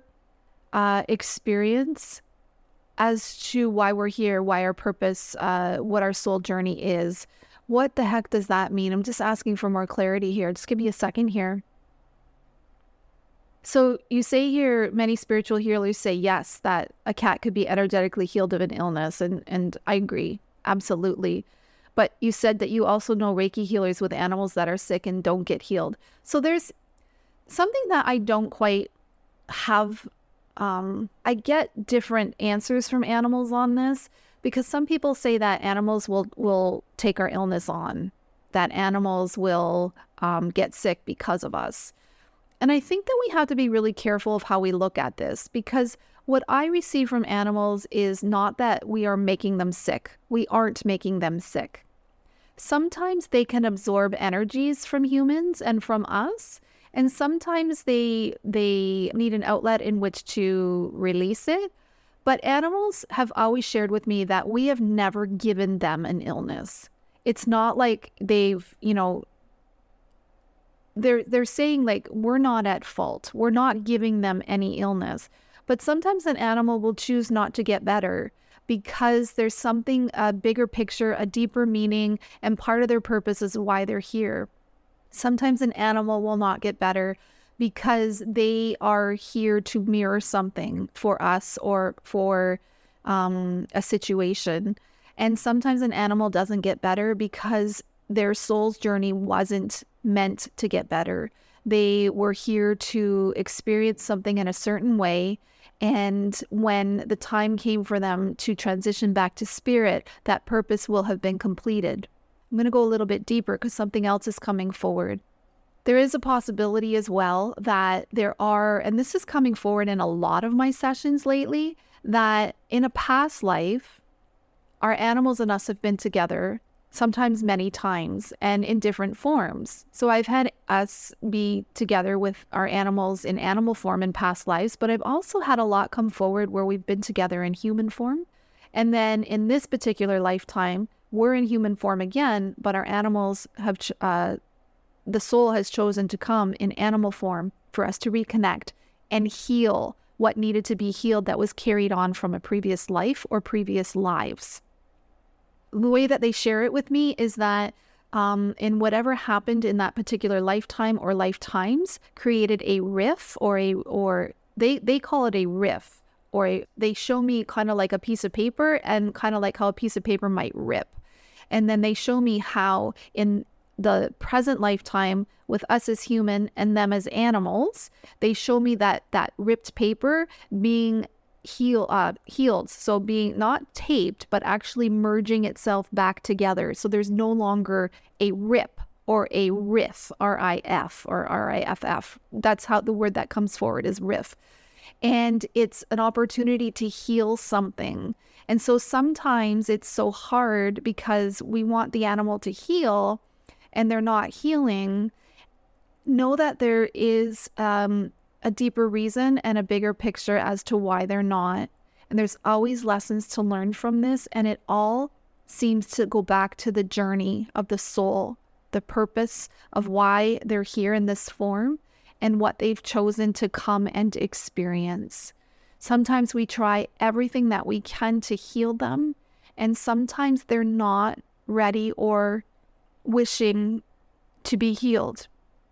experience as to why we're here, why our purpose, what our soul journey is. What the heck does that mean? I'm just asking for more clarity here. Just give me a second here. So you say here, many spiritual healers say yes, that a cat could be energetically healed of an illness, and I agree, absolutely. But you said that you also know Reiki healers with animals that are sick and don't get healed. So there's something that I don't quite have. I get different answers from animals on this, because some people say that animals will take our illness on, that animals will get sick because of us. And I think that we have to be really careful of how we look at this, because what I receive from animals is not that we are making them sick. We aren't making them sick. Sometimes they can absorb energies from humans and from us, and sometimes they need an outlet in which to release it. But animals have always shared with me that we have never given them an illness. It's not like they've, they're saying like, we're not at fault. We're not giving them any illness. But sometimes an animal will choose not to get better because there's something, a bigger picture, a deeper meaning, and part of their purpose is why they're here. Sometimes an animal will not get better because they are here to mirror something for us or for a situation. And sometimes an animal doesn't get better because their soul's journey wasn't meant to get better. They were here to experience something in a certain way. And when the time came for them to transition back to spirit, that purpose will have been completed. I'm going to go a little bit deeper because something else is coming forward. There is a possibility as well that there are, and this is coming forward in a lot of my sessions lately, that in a past life, our animals and us have been together, sometimes many times, and in different forms. So I've had us be together with our animals in animal form in past lives, but I've also had a lot come forward where we've been together in human form. And then in this particular lifetime, we're in human form again, but our animals have, the soul has chosen to come in animal form for us to reconnect and heal what needed to be healed that was carried on from a previous life or previous lives. The way that they share it with me is that in whatever happened in that particular lifetime or lifetimes created a riff or they call it a riff, or they show me kind of like a piece of paper and kind of like how a piece of paper might rip. And then they show me how in the present lifetime with us as human and them as animals, they show me that ripped paper being healed, so being not taped, but actually merging itself back together. So there's no longer a rip or a riff, R-I-F or R-I-F-F. That's how the word that comes forward is riff. And it's an opportunity to heal something. And so sometimes it's so hard because we want the animal to heal and they're not healing. Know that there is a deeper reason and a bigger picture as to why they're not. And there's always lessons to learn from this. And it all seems to go back to the journey of the soul, the purpose of why they're here in this form and what they've chosen to come and experience. Sometimes we try everything that we can to heal them, and sometimes they're not ready or wishing to be healed.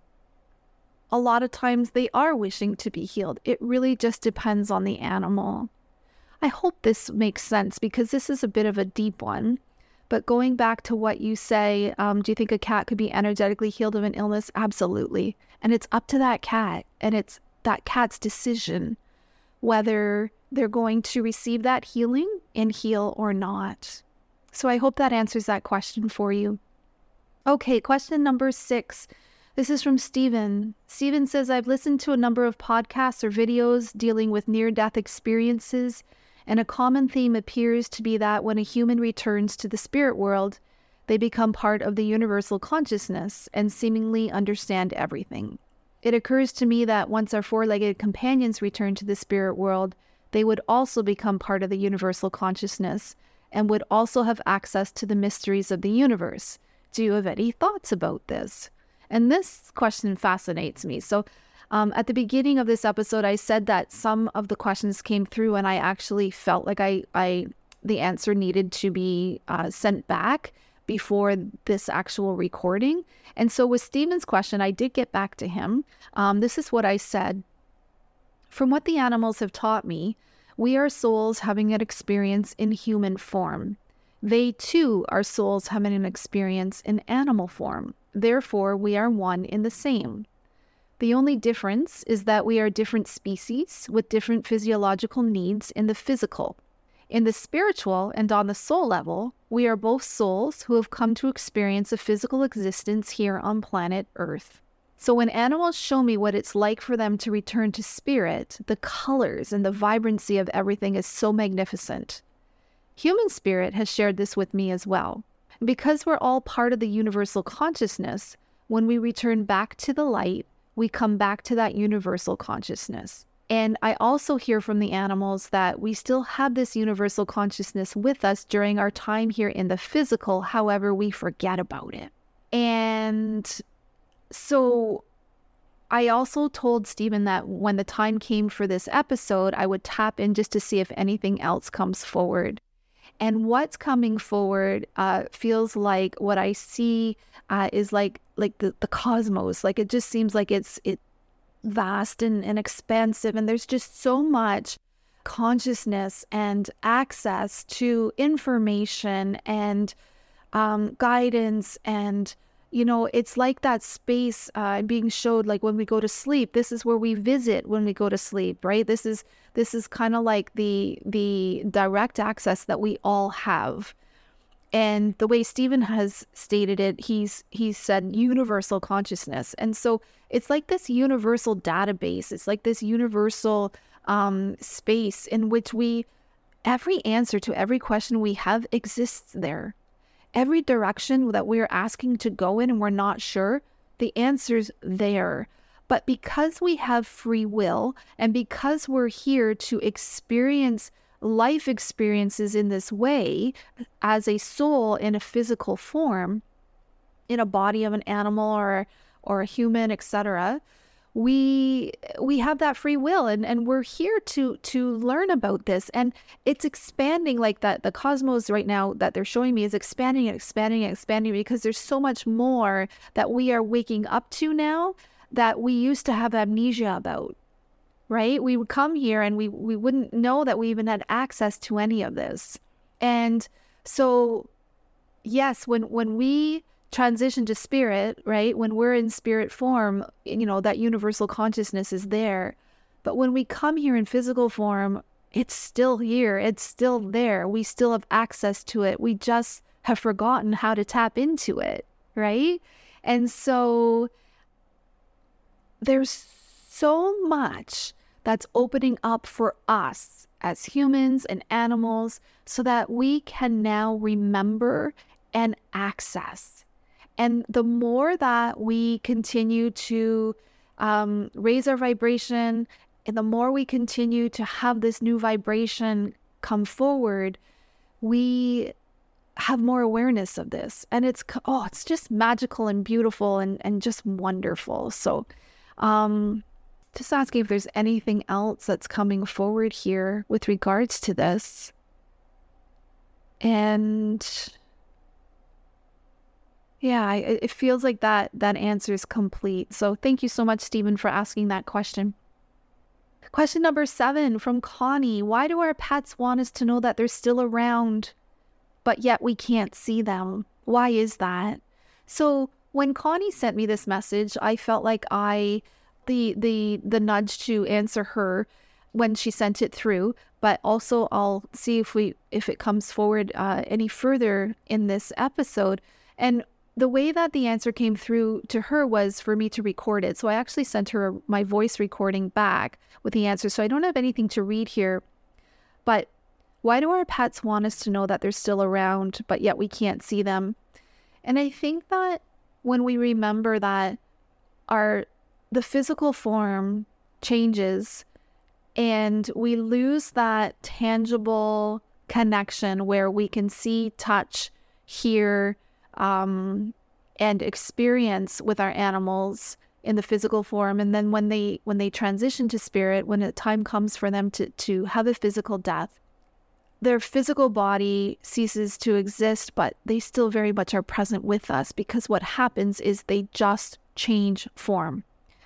A lot of times they are wishing to be healed. It really just depends on the animal. I hope this makes sense because this is a bit of a deep one. But going back to what you say, do you think a cat could be energetically healed of an illness? Absolutely. And it's up to that cat, and it's that cat's decision whether they're going to receive that healing and heal or not. So I hope that answers that question for you. Okay, question number 6. This is from Steven. Steven says, I've listened to a number of podcasts or videos dealing with near-death experiences, and a common theme appears to be that when a human returns to the spirit world, they become part of the universal consciousness and seemingly understand everything. It occurs to me that once our four-legged companions return to the spirit world, they would also become part of the universal consciousness and would also have access to the mysteries of the universe. Do you have any thoughts about this? And this question fascinates me. So at the beginning of this episode, I said that some of the questions came through and I actually felt like the answer needed to be sent back before this actual recording. And so with Stephen's question, I did get back to him. This is what I said. From what the animals have taught me, we are souls having an experience in human form. They too are souls having an experience in animal form. Therefore, we are one in the same. The only difference is that we are different species with different physiological needs in the physical. In the spiritual and on the soul level, we are both souls who have come to experience a physical existence here on planet Earth. So when animals show me what it's like for them to return to spirit, the colors and the vibrancy of everything is so magnificent. Human spirit has shared this with me as well. Because we're all part of the universal consciousness, when we return back to the light, we come back to that universal consciousness. And I also hear from the animals that we still have this universal consciousness with us during our time here in the physical, however, we forget about it. And so I also told Stephen that when the time came for this episode, I would tap in just to see if anything else comes forward. And what's coming forward feels like what I see is like the cosmos. Like it just seems like it's vast and expansive, and there's just so much consciousness and access to information and guidance, and it's like that space being showed, like when we go to sleep. This is where we visit when we go to sleep, right? This is kind of like the direct access that we all have. And the way Stephen has stated it, he's said universal consciousness. And so it's like this universal database. It's like this universal space in which every answer to every question we have exists there. Every direction that we're asking to go in and we're not sure, the answer's there. But because we have free will, and because we're here to experience life experiences in this way, as a soul in a physical form, in a body of an animal or a human, etc., we have that free will, and we're here to learn about this. And it's expanding, like that the cosmos right now that they're showing me is expanding and expanding and expanding, because there's so much more that we are waking up to now that we used to have amnesia about, right? We would come here and we wouldn't know that we even had access to any of this. And so yes, when we transition to spirit, right? When we're in spirit form, that universal consciousness is there. But when we come here in physical form, it's still here. It's still there. We still have access to it. We just have forgotten how to tap into it, right? And so there's so much that's opening up for us as humans and animals so that we can now remember and access. And the more that we continue to raise our vibration, and the more we continue to have this new vibration come forward, we have more awareness of this. And it's just magical and beautiful and just wonderful. So just asking if there's anything else that's coming forward here with regards to this. And yeah, it feels like that answer is complete. So thank you so much, Stephen, for asking that question. Question number 7 from Connie. Why do our pets want us to know that they're still around, but yet we can't see them? Why is that? So when Connie sent me this message, I felt like the nudge to answer her when she sent it through, but also I'll see if it comes forward any further in this episode. And the way that the answer came through to her was for me to record it. So I actually sent her my voice recording back with the answer. So I don't have anything to read here. But why do our pets want us to know that they're still around, but yet we can't see them? And I think that when we remember that the physical form changes and we lose that tangible connection where we can see, touch, hear, and experience with our animals in the physical form. And then when they transition to spirit, when the time comes for them to have a physical death, their physical body ceases to exist, but they still very much are present with us, because what happens is they just change form.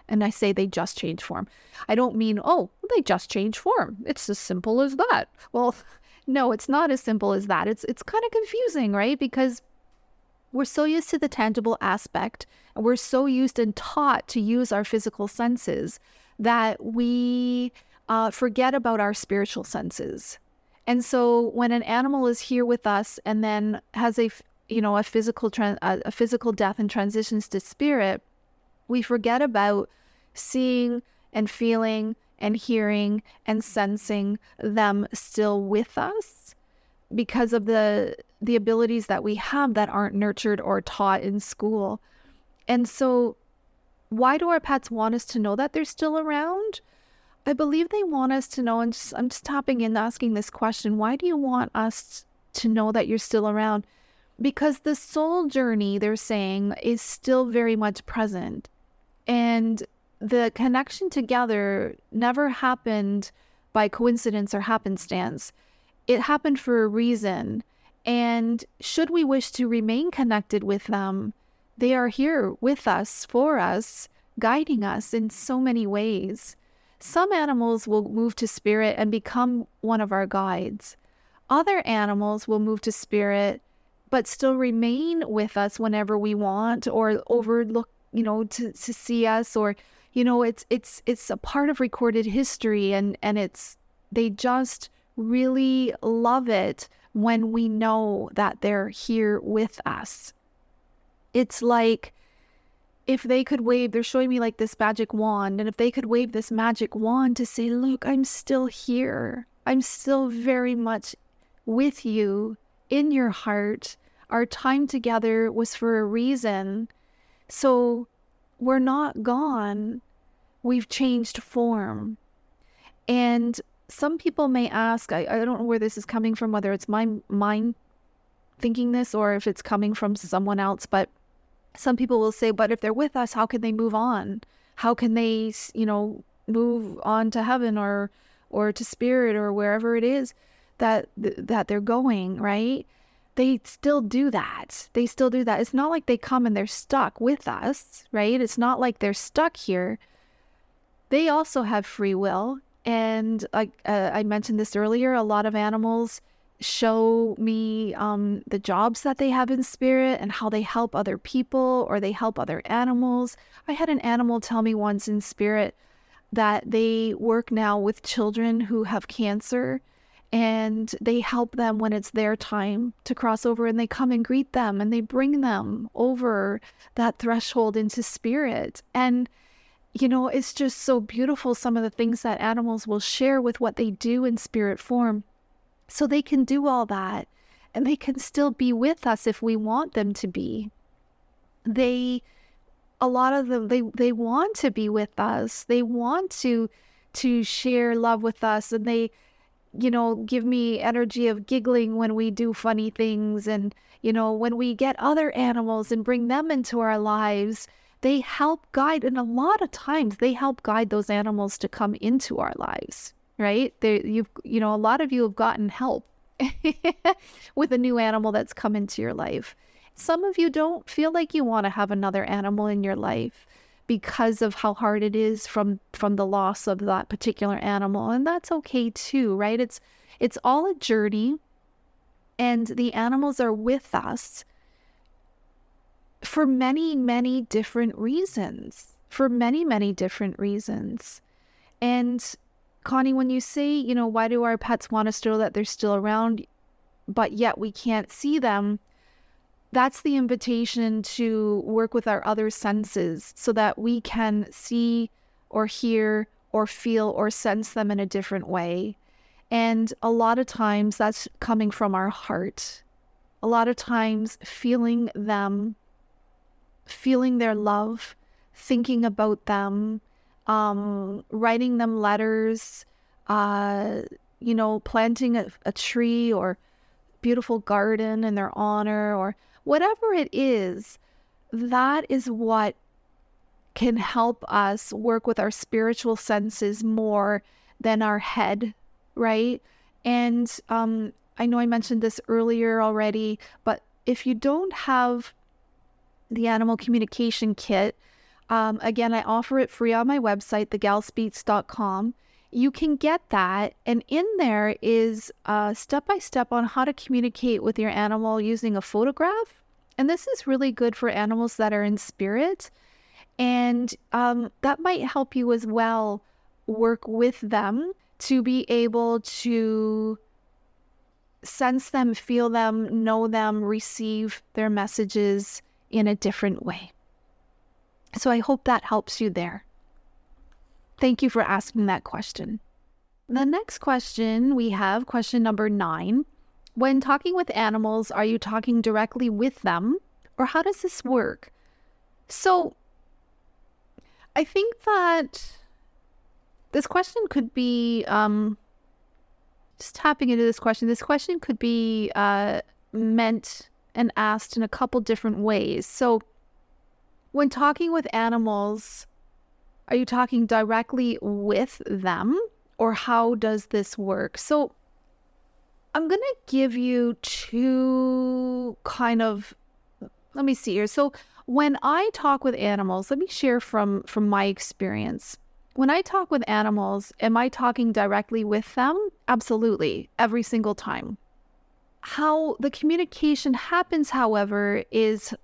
And I say they just change form. I don't mean, oh, they just change form. It's as simple as that. Well, no, it's not as simple as that. It's kind of confusing, right? Because we're so used to the tangible aspect, and we're so used and taught to use our physical senses that we forget about our spiritual senses. And so when an animal is here with us and then has a physical death and transitions to spirit, we forget about seeing and feeling and hearing and sensing them still with us because of the abilities that we have that aren't nurtured or taught in school. And so why do our pets want us to know that they're still around? I believe they want us to know, and I'm just tapping in, asking this question, why do you want us to know that you're still around? Because the soul journey, they're saying, is still very much present. And the connection together never happened by coincidence or happenstance. It happened for a reason. And should we wish to remain connected with them, they are here with us, for us, guiding us in so many ways. Some animals will move to spirit and become one of our guides. Other animals will move to spirit, but still remain with us whenever we want, or overlook, to see us, or, it's a part of recorded history, and they just really love it when we know that they're here with us. It's like, if they could wave, they're showing me like this magic wand, and if they could wave this magic wand to say, look, I'm still here. I'm still very much with you in your heart. Our time together was for a reason. So we're not gone. We've changed form. And some people may ask, I don't know where this is coming from, whether it's my mind thinking this or if it's coming from someone else, but some people will say, but if they're with us, how can they move on? How can they, move on to heaven or to spirit or wherever it is that they're going, right? They still do that. They still do that. It's not like they come and they're stuck with us, right? It's not like they're stuck here. They also have free will. And like I mentioned this earlier, a lot of animals show me the jobs that they have in spirit and how they help other people or they help other animals. I had an animal tell me once in spirit that they work now with children who have cancer, and they help them when it's their time to cross over, and they come and greet them and they bring them over that threshold into spirit. And it's just so beautiful, some of the things that animals will share with what they do in spirit form. So they can do all that, and they can still be with us if we want them to be. A lot of them, they want to be with us. They want to share love with us, and they, give me energy of giggling when we do funny things. And, when we get other animals and bring them into our lives, they help guide. And a lot of times they help guide those animals to come into our lives. Right? A lot of you have gotten help with a new animal that's come into your life. Some of you don't feel like you want to have another animal in your life because of how hard it is from the loss of that particular animal. And that's okay too, right? It's all a journey, and the animals are with us for many, many different reasons. And Connie, when you say, why do our pets want us to know that they're still around, but yet we can't see them? That's the invitation to work with our other senses so that we can see or hear or feel or sense them in a different way. And a lot of times that's coming from our heart. A lot of times feeling them, feeling their love, thinking about them, writing them letters, planting a tree or beautiful garden in their honor, or whatever it is, that is what can help us work with our spiritual senses more than our head, right? And I know I mentioned this earlier already, but if you don't have the animal communication kit, Again, I offer it free on my website, thegalspeaks.com. You can get that, and in there is step-by-step on how to communicate with your animal using a photograph. And this is really good for animals that are in spirit, and that might help you as well work with them to be able to sense them, feel them, know them, receive their messages in a different way. So I hope that helps you there. Thank you for asking that question. The next question we have, question number 9. When talking with animals, are you talking directly with them, or how does this work? So I think that this question could be, just tapping into this question could be meant and asked in a couple different ways. So when talking with animals, are you talking directly with them, or how does this work? So I'm going to give you two let me see here. So when I talk with animals, let me share from my experience. When I talk with animals, am I talking directly with them? Absolutely, every single time. How the communication happens, however, is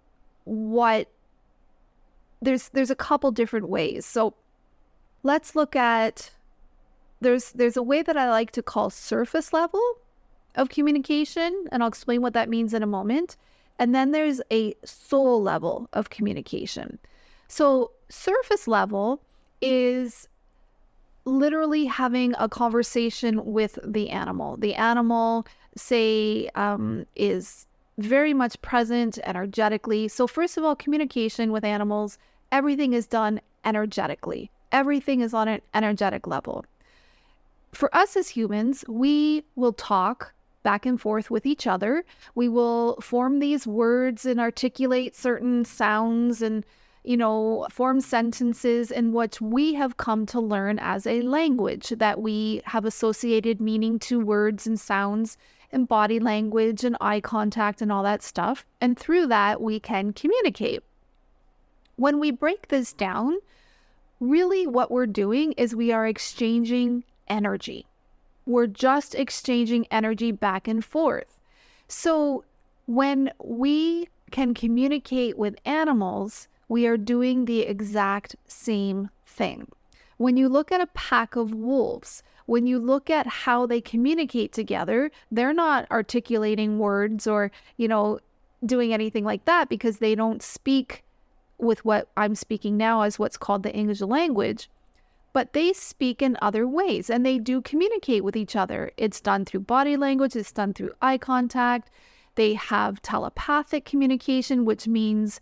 there's a couple different ways. So let's look at, there's a way that I like to call surface level of communication, and I'll explain what that means in a moment. And then there's a soul level of communication. So surface level is literally having a conversation with the animal. The animal, say, is very much present energetically. So first of all, communication with animals, everything is done energetically. Everything is on an energetic level. For us as humans, we will talk back and forth with each other. We will form these words and articulate certain sounds and, form sentences in what we have come to learn as a language, that we have associated meaning to words and sounds and body language and eye contact and all that stuff. And through that, we can communicate. When we break this down, really what we're doing is we are exchanging energy. We're just exchanging energy back and forth. So when we can communicate with animals, we are doing the exact same thing. When you look at a pack of wolves, when you look at how they communicate together, they're not articulating words or, doing anything like that, because they don't speak with what I'm speaking now as what's called the English language. But they speak in other ways, and they do communicate with each other. It's done through body language, it's done through eye contact. They have telepathic communication, which means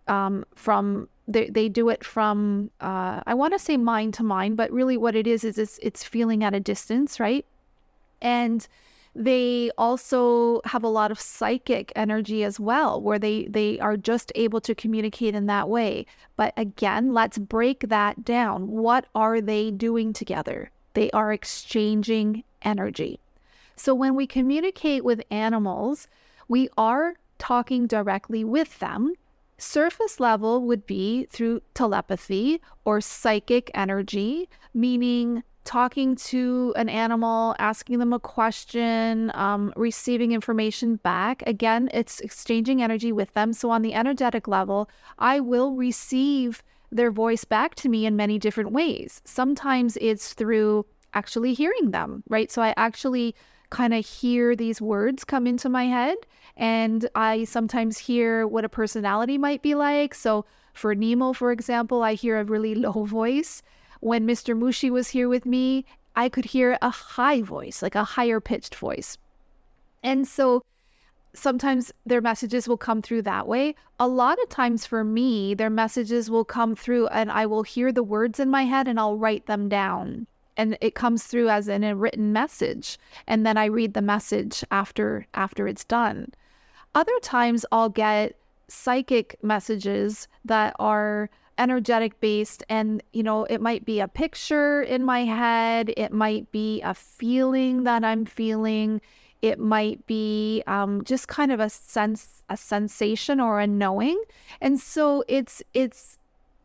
they do it from, I want to say mind to mind, but really what it is it's feeling at a distance, right? And they also have a lot of psychic energy as well, where they are just able to communicate in that way. But again, let's break that down. What are they doing together? They are exchanging energy. So when we communicate with animals, we are talking directly with them. Surface level would be through telepathy or psychic energy, meaning talking to an animal, asking them a question, receiving information back. Again, it's exchanging energy with them. So on the energetic level, I will receive their voice back to me in many different ways. Sometimes it's through actually hearing them, right? So I actually kind of hear these words come into my head, and I sometimes hear what a personality might be like. So for Nemo, for example, I hear a really low voice. When Mr. Mushi was here with me, I could hear a high voice, like a higher pitched voice. And so sometimes their messages will come through that way. A lot of times for me, their messages will come through and I will hear the words in my head and I'll write them down. And it comes through as in a written message. And then I read the message after it's done. Other times I'll get psychic messages that are energetic based, and it might be a picture in my head, it might be a feeling that I'm feeling, it might be just kind of a sensation or a knowing. And so it's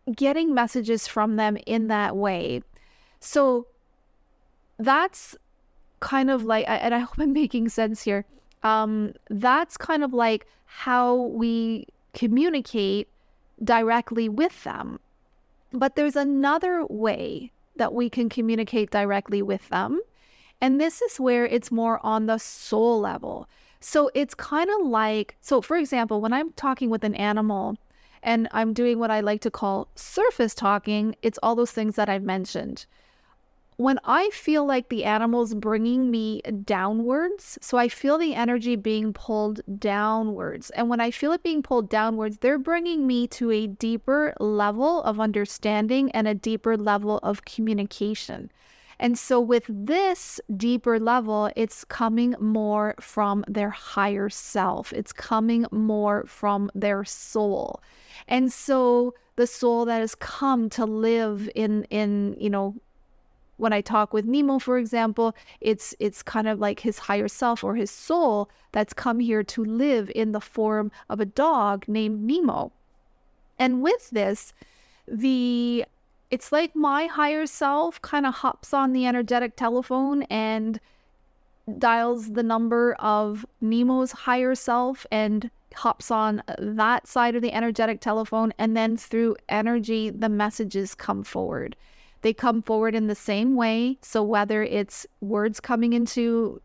getting messages from them in that way. So that's kind of like, and I hope I'm making sense here. That's kind of like how we communicate directly with them. But there's another way that we can communicate directly with them. And this is where it's more on the soul level. So it's kind of like, so for example, when I'm talking with an animal and I'm doing what I like to call surface talking, it's all those things that I've mentioned. When I feel like the animal's bringing me downwards, so I feel the energy being pulled downwards. And when I feel it being pulled downwards, they're bringing me to a deeper level of understanding and a deeper level of communication. And so with this deeper level, it's coming more from their higher self. It's coming more from their soul. And so the soul that has come to live in when I talk with Nemo, for example, it's kind of like his higher self or his soul that's come here to live in the form of a dog named Nemo. And with this, it's like my higher self kind of hops on the energetic telephone and dials the number of Nemo's higher self and hops on that side of the energetic telephone. And then through energy, the messages come forward. They come forward in the same way. So whether it's words coming into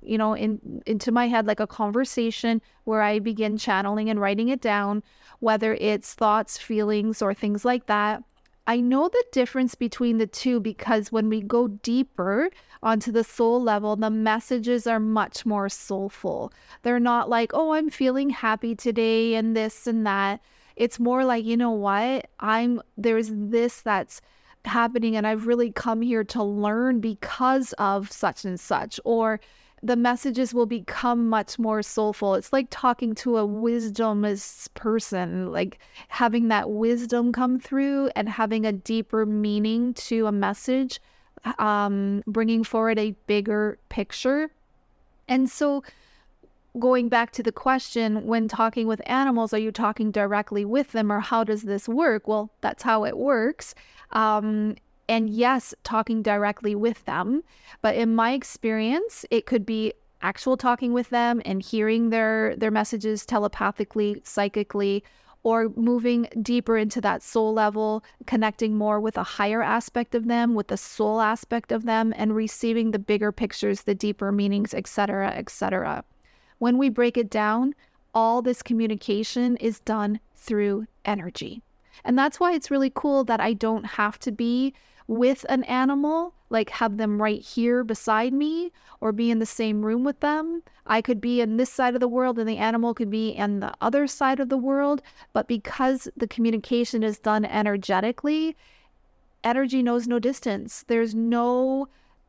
my head, like a conversation where I begin channeling and writing it down, whether it's thoughts, feelings, or things like that, I know the difference between the two because when we go deeper onto the soul level, the messages are much more soulful. They're not like, oh, I'm feeling happy today and this and that. It's more like, you know what? There's this that's happening and I've really come here to learn because of such and such, or the messages will become much more soulful. It's like talking to a wisdomous person, like having that wisdom come through and having a deeper meaning to a message, bringing forward a bigger picture. And so going back to the question, when talking with animals, are you talking directly with them or how does this work? Well, that's how it works. And yes, talking directly with them. But in my experience, it could be actual talking with them and hearing their messages telepathically, psychically, or moving deeper into that soul level, connecting more with a higher aspect of them, with the soul aspect of them, and receiving the bigger pictures, the deeper meanings, etc., etc. When we break it down, all this communication is done through energy. And that's why it's really cool that I don't have to be with an animal, like have them right here beside me or be in the same room with them. I could be in this side of the world and the animal could be in the other side of the world. But because the communication is done energetically, energy knows no distance. There's no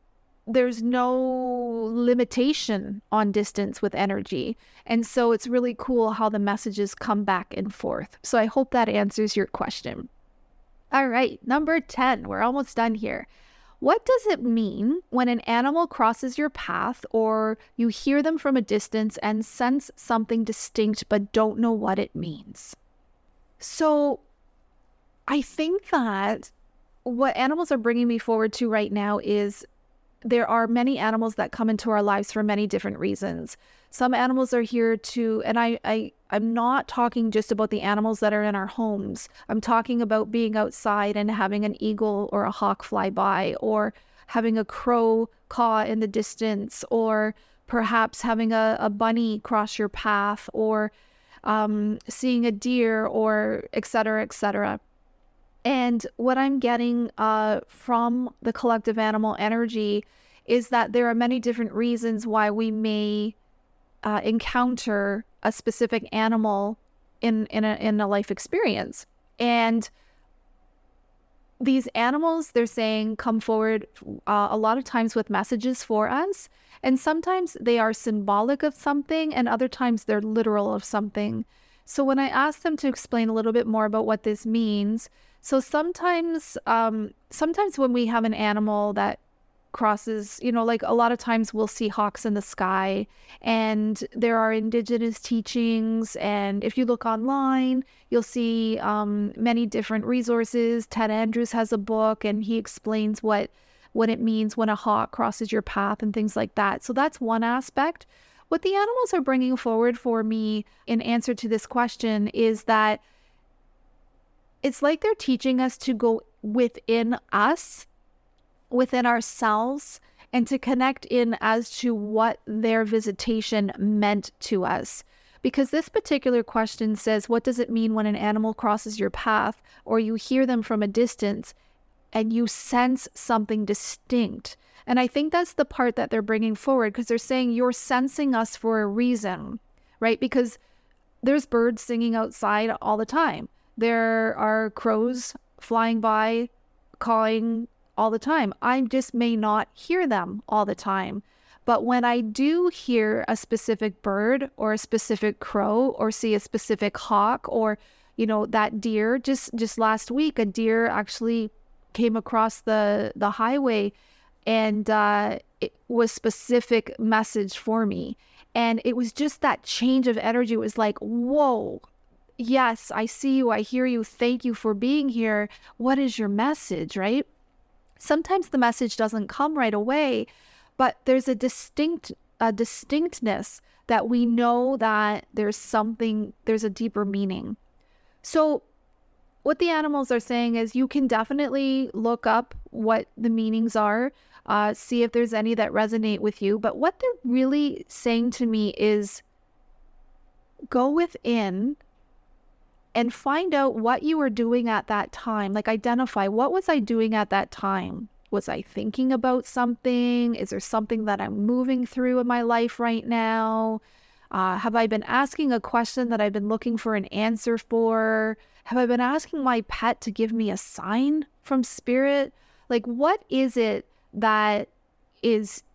limitation on distance with energy. And so it's really cool how the messages come back and forth. So I hope that answers your question. All right, number 10, we're almost done here. What does it mean when an animal crosses your path or you hear them from a distance and sense something distinct but don't know what it means? So I think that what animals are bringing me forward to right now is there are many animals that come into our lives for many different reasons. Some animals are here to, and I'm not talking just about the animals that are in our homes. I'm talking about being outside and having an eagle or a hawk fly by, or having a crow caw in the distance, or perhaps having a bunny cross your path, or seeing a deer, or et cetera, et cetera. And what I'm getting from the collective animal energy is that there are many different reasons why we may encounter a specific animal in a life experience. And these animals, they're saying, come forward a lot of times with messages for us. And sometimes they are symbolic of something, and other times they're literal of something. So when I ask them to explain a little bit more about what this means, so sometimes when we have an animal that crosses, like a lot of times we'll see hawks in the sky, and there are indigenous teachings. And if you look online, you'll see many different resources. Ted Andrews has a book, and he explains what it means when a hawk crosses your path and things like that. So that's one aspect. What the animals are bringing forward for me in answer to this question is that it's like they're teaching us to go within us, within ourselves, and to connect in as to what their visitation meant to us. Because this particular question says, what does it mean when an animal crosses your path, or you hear them from a distance and you sense something distinct? And I think that's the part that they're bringing forward, because they're saying you're sensing us for a reason, right? Because there's birds singing outside all the time. There are crows flying by, cawing all the time. I just may not hear them all the time. But when I do hear a specific bird or a specific crow or see a specific hawk or, that deer, just last week, a deer actually came across the highway, and it was specific message for me. And it was just that change of energy. It was like, whoa, yes, I see you. I hear you. Thank you for being here. What is your message, right? Sometimes the message doesn't come right away, but there's a distinctness that we know that there's a deeper meaning. So what the animals are saying is you can definitely look up what the meanings are, see if there's any that resonate with you. But what they're really saying to me is go within and find out what you were doing at that time. Like, identify, what was I doing at that time? Was I thinking about something? Is there something that I'm moving through in my life right now? Have I been asking a question that I've been looking for an answer for? Have I been asking my pet to give me a sign from spirit? Like, what is it that is,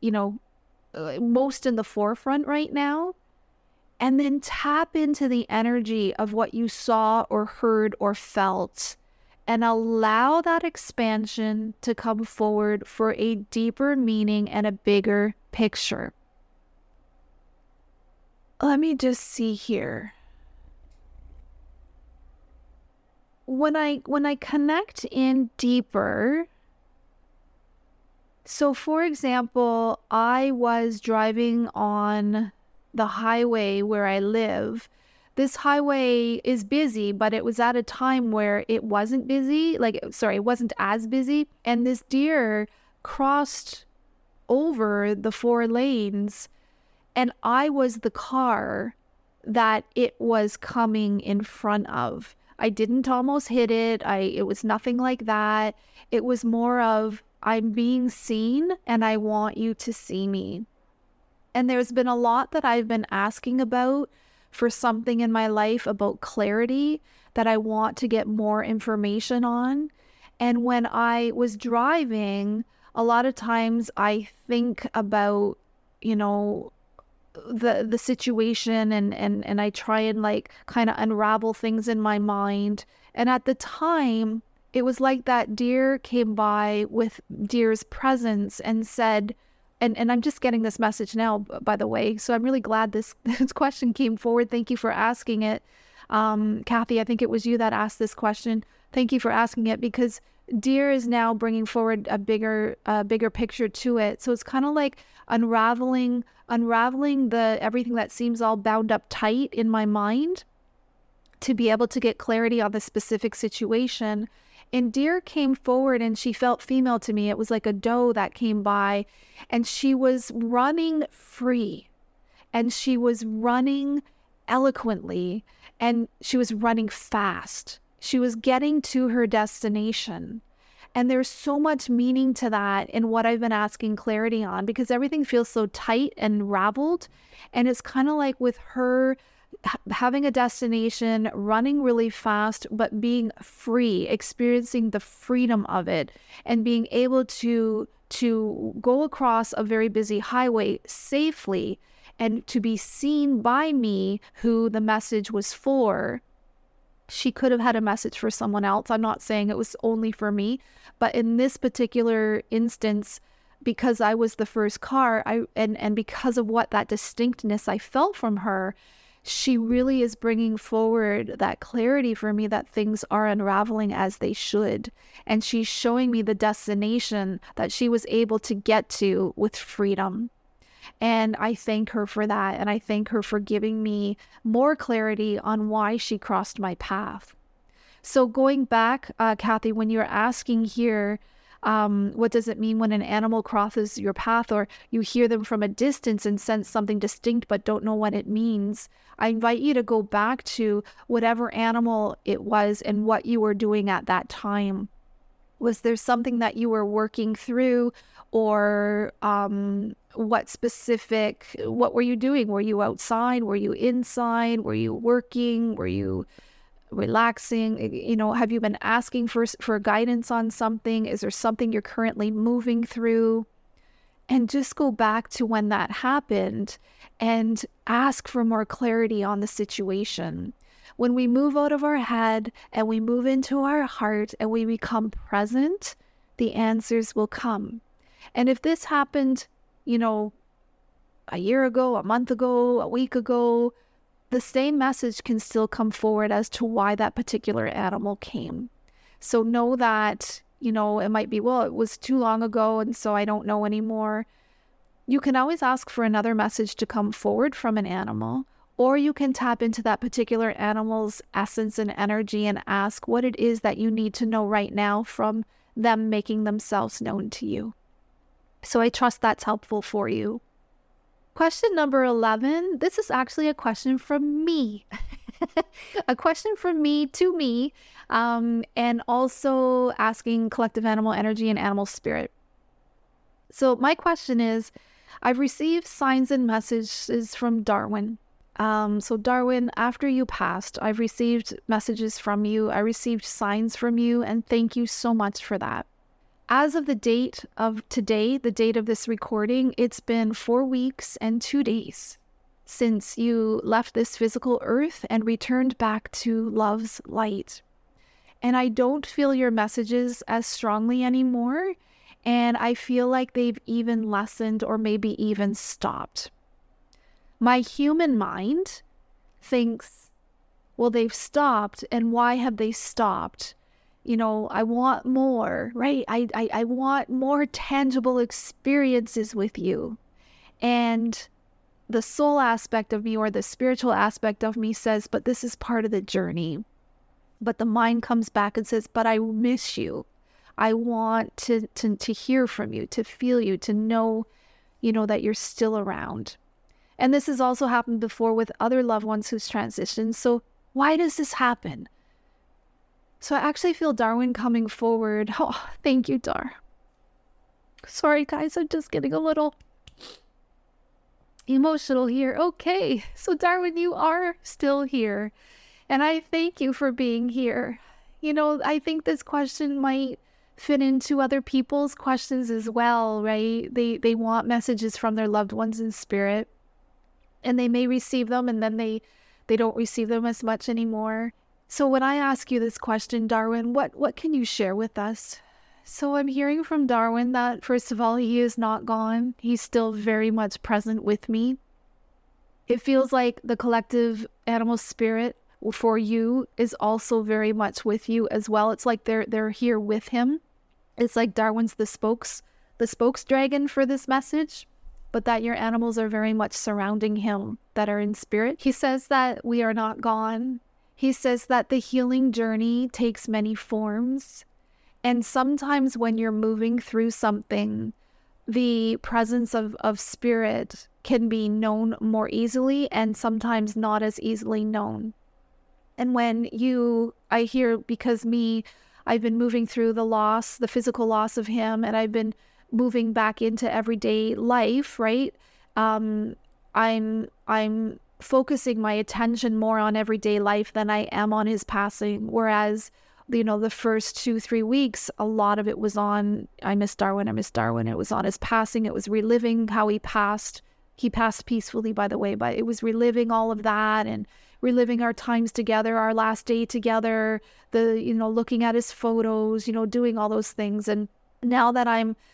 most in the forefront right now? And then tap into the energy of what you saw or heard or felt, and allow that expansion to come forward for a deeper meaning and a bigger picture. Let me just see here. When I connect in deeper, so for example, I was driving on the highway where I live. This highway is busy, but it was at a time where it wasn't busy. It wasn't as busy. And this deer crossed over the 4 lanes, and I was the car that it was coming in front of. I didn't almost hit it. It was nothing like that. It was more of, I'm being seen and I want you to see me. And there's been a lot that I've been asking about for something in my life, about clarity, that I want to get more information on. And when I was driving, a lot of times I think about, the situation, and I try and kind of unravel things in my mind. And at the time, it was like that deer came by with deer's presence and said, and I'm just getting this message now, by the way, so I'm really glad this question came forward. Thank you for asking it. Kathy, I think it was you that asked this question. Thank you for asking it, because deer is now bringing forward a bigger picture to it. So it's kind of like unraveling everything that seems all bound up tight in my mind, to be able to get clarity on the specific situation. And deer came forward, and she felt female to me. It was like a doe that came by, and she was running free, and she was running eloquently, and she was running fast. She was getting to her destination. And there's so much meaning to that in what I've been asking clarity on, because everything feels so tight and raveled. And it's kind of like with her having a destination, running really fast, but being free, experiencing the freedom of it, and being able to go across a very busy highway safely, and to be seen by me, who the message was for. She could have had a message for someone else. I'm not saying it was only for me, but in this particular instance, because I was the first car, and because of what that distinctness I felt from her, she really is bringing forward that clarity for me that things are unraveling as they should. And she's showing me the destination that she was able to get to with freedom. And I thank her for that. And I thank her for giving me more clarity on why she crossed my path. So going back, Kathy, when you're asking here, what does it mean when an animal crosses your path, or you hear them from a distance and sense something distinct but don't know what it means? I invite you to go back to whatever animal it was and what you were doing at that time. Was there something that you were working through, or what were you doing? Were you outside? Were you inside? Were you working? Were you relaxing? You know, have you been asking for guidance on something? Is there something you're currently moving through? And just go back to when that happened and ask for more clarity on the situation. When we move out of our head and we move into our heart and we become present, the answers will come. And if this happened, you know, a year ago, a month ago, a week ago, the same message can still come forward as to why that particular animal came. So know that, you know, it might be, well, it was too long ago and so I don't know anymore. You can always ask for another message to come forward from an animal, or you can tap into that particular animal's essence and energy and ask what it is that you need to know right now from them making themselves known to you. So I trust that's helpful for you. Question number 11, this is actually a question from me. A question from me to me, and also asking collective animal energy and animal spirit. So my question is, I've received signs and messages from Darwin. So Darwin, after you passed, I've received messages from you. I received signs from you, and thank you so much for that. As of the date of today, the date of this recording, it's been 4 weeks and 2 days since you left this physical earth and returned back to love's light. And I don't feel your messages as strongly anymore. And I feel like they've even lessened or maybe even stopped. My human mind thinks, well, they've stopped, and why have they stopped? You know, I want more, right? I want more tangible experiences with you. And the soul aspect of me, or the spiritual aspect of me, says, but this is part of the journey. But the mind comes back and says, but I miss you. I want to hear from you, to feel you, to know, you know, that you're still around. And this has also happened before with other loved ones who's transitioned. So why does this happen? So I actually feel Darwin coming forward. Oh, thank you, Dar. Sorry, guys, I'm just getting a little emotional here. Okay, so Darwin, you are still here. And I thank you for being here. You know, I think this question might fit into other people's questions as well, right? They want messages from their loved ones in spirit. And they may receive them, and then they don't receive them as much anymore. So when I ask you this question, Darwin, what can you share with us? So I'm hearing from Darwin that, first of all, he is not gone. He's still very much present with me. It feels like the collective animal spirit for you is also very much with you as well. It's like they're here with him. It's like Darwin's the spokes dragon for this message, but that your animals are very much surrounding him that are in spirit. He says that we are not gone. He says that the healing journey takes many forms. And sometimes when you're moving through something, the presence of spirit can be known more easily and sometimes not as easily known. And when I hear, because I've been moving through the physical loss of him, and I've been moving back into everyday life, right? I'm focusing my attention more on everyday life than I am on his passing. Whereas, you know, the first 2-3 weeks, a lot of it was on, I miss Darwin. It was on his passing. It was reliving how he passed. He passed peacefully, by the way, but it was reliving all of that and reliving our times together, our last day together, looking at his photos, doing all those things. And now that I'm,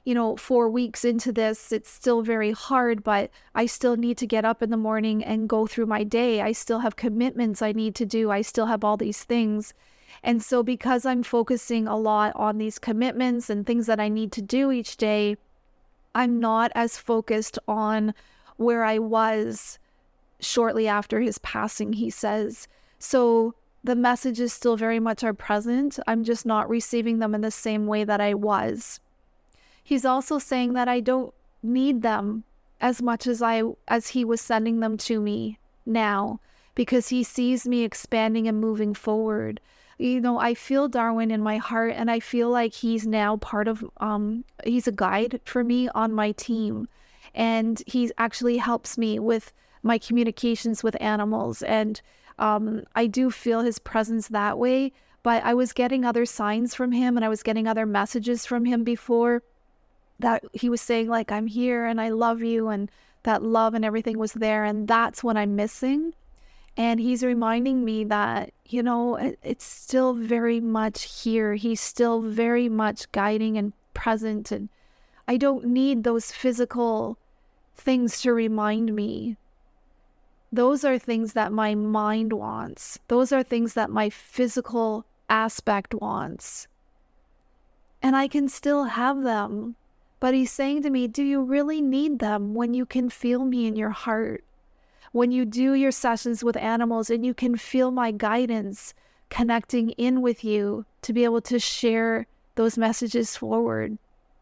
4 weeks into this, it's still very hard, but I still need to get up in the morning and go through my day. I still have commitments I need to do. I still have all these things. And so because I'm focusing a lot on these commitments and things that I need to do each day, I'm not as focused on where I was shortly after his passing, he says. So the messages still very much are present. I'm just not receiving them in the same way that I was. He's also saying that I don't need them as much as he was sending them to me now, because he sees me expanding and moving forward. I feel Darwin in my heart, and I feel like he's now part of, he's a guide for me on my team. And he actually helps me with my communications with animals. And I do feel his presence that way. But I was getting other signs from him, and I was getting other messages from him before, that he was saying, like, I'm here and I love you, and that love and everything was there. And that's what I'm missing. And he's reminding me that, it's still very much here. He's still very much guiding and present. And I don't need those physical things to remind me. Those are things that my mind wants. Those are things that my physical aspect wants. And I can still have them. But he's saying to me, do you really need them when you can feel me in your heart? When you do your sessions with animals and you can feel my guidance connecting in with you to be able to share those messages forward.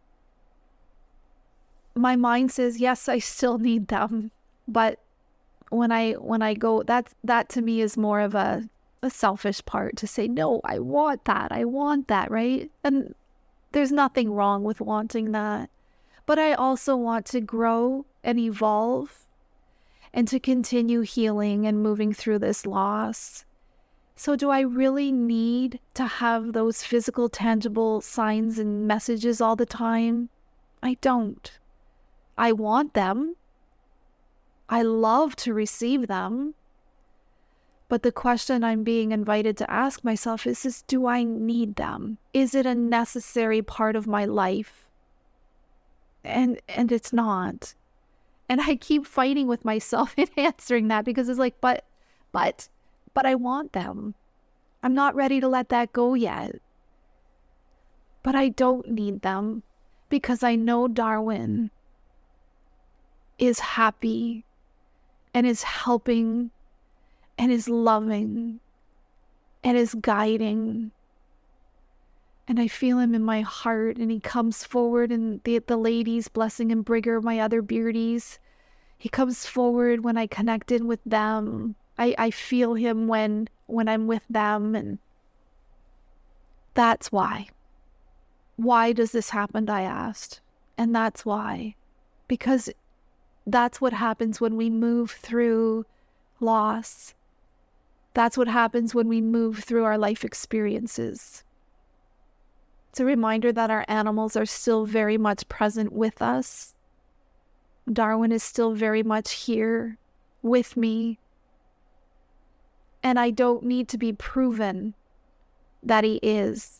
My mind says, yes, I still need them. But when I go, that to me is more of a selfish part to say, no, I want that, right? And there's nothing wrong with wanting that. But I also want to grow and evolve and to continue healing and moving through this loss. So do I really need to have those physical, tangible signs and messages all the time? I don't. I want them. I love to receive them. But the question I'm being invited to ask myself is do I need them? Is it a necessary part of my life? And it's not. And I keep fighting with myself in answering that, because it's like, but I want them. I'm not ready to let that go yet. But I don't need them, because I know Darwin is happy and is helping and is loving and is guiding. And I feel him in my heart, and he comes forward, and the ladies, Blessing and Brigger, my other beardies, he comes forward when I connect in with them. I feel him when I'm with them, and that's why. Why does this happen, I asked. And that's why. Because that's what happens when we move through loss. That's what happens when we move through our life experiences. It's a reminder that our animals are still very much present with us. Darwin is still very much here with me. And I don't need to be proven that he is.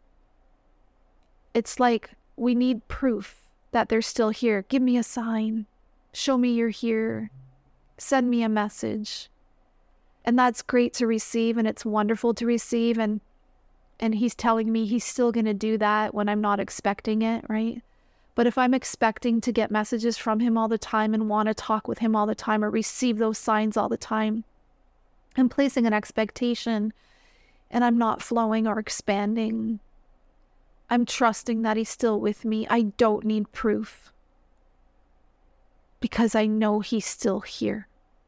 It's like we need proof that they're still here. Give me a sign. Show me you're here. Send me a message. And that's great to receive, and it's wonderful to receive. And he's telling me he's still going to do that when I'm not expecting it, right? But if I'm expecting to get messages from him all the time and want to talk with him all the time or receive those signs all the time, I'm placing an expectation, and I'm not flowing or expanding. I'm trusting that he's still with me. I don't need proof, because I know he's still here.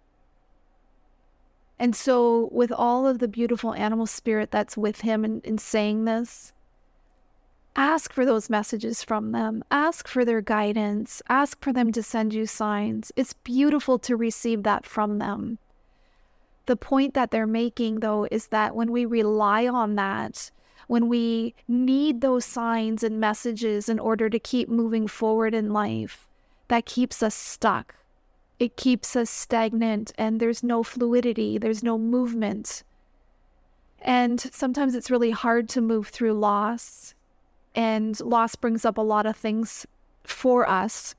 And so with all of the beautiful animal spirit that's with him in saying this, ask for those messages from them. Ask for their guidance. Ask for them to send you signs. It's beautiful to receive that from them. The point that they're making, though, is that when we rely on that, when we need those signs and messages in order to keep moving forward in life, that keeps us stuck. It keeps us stagnant, and there's no fluidity, there's no movement. And sometimes it's really hard to move through loss, and loss brings up a lot of things for us.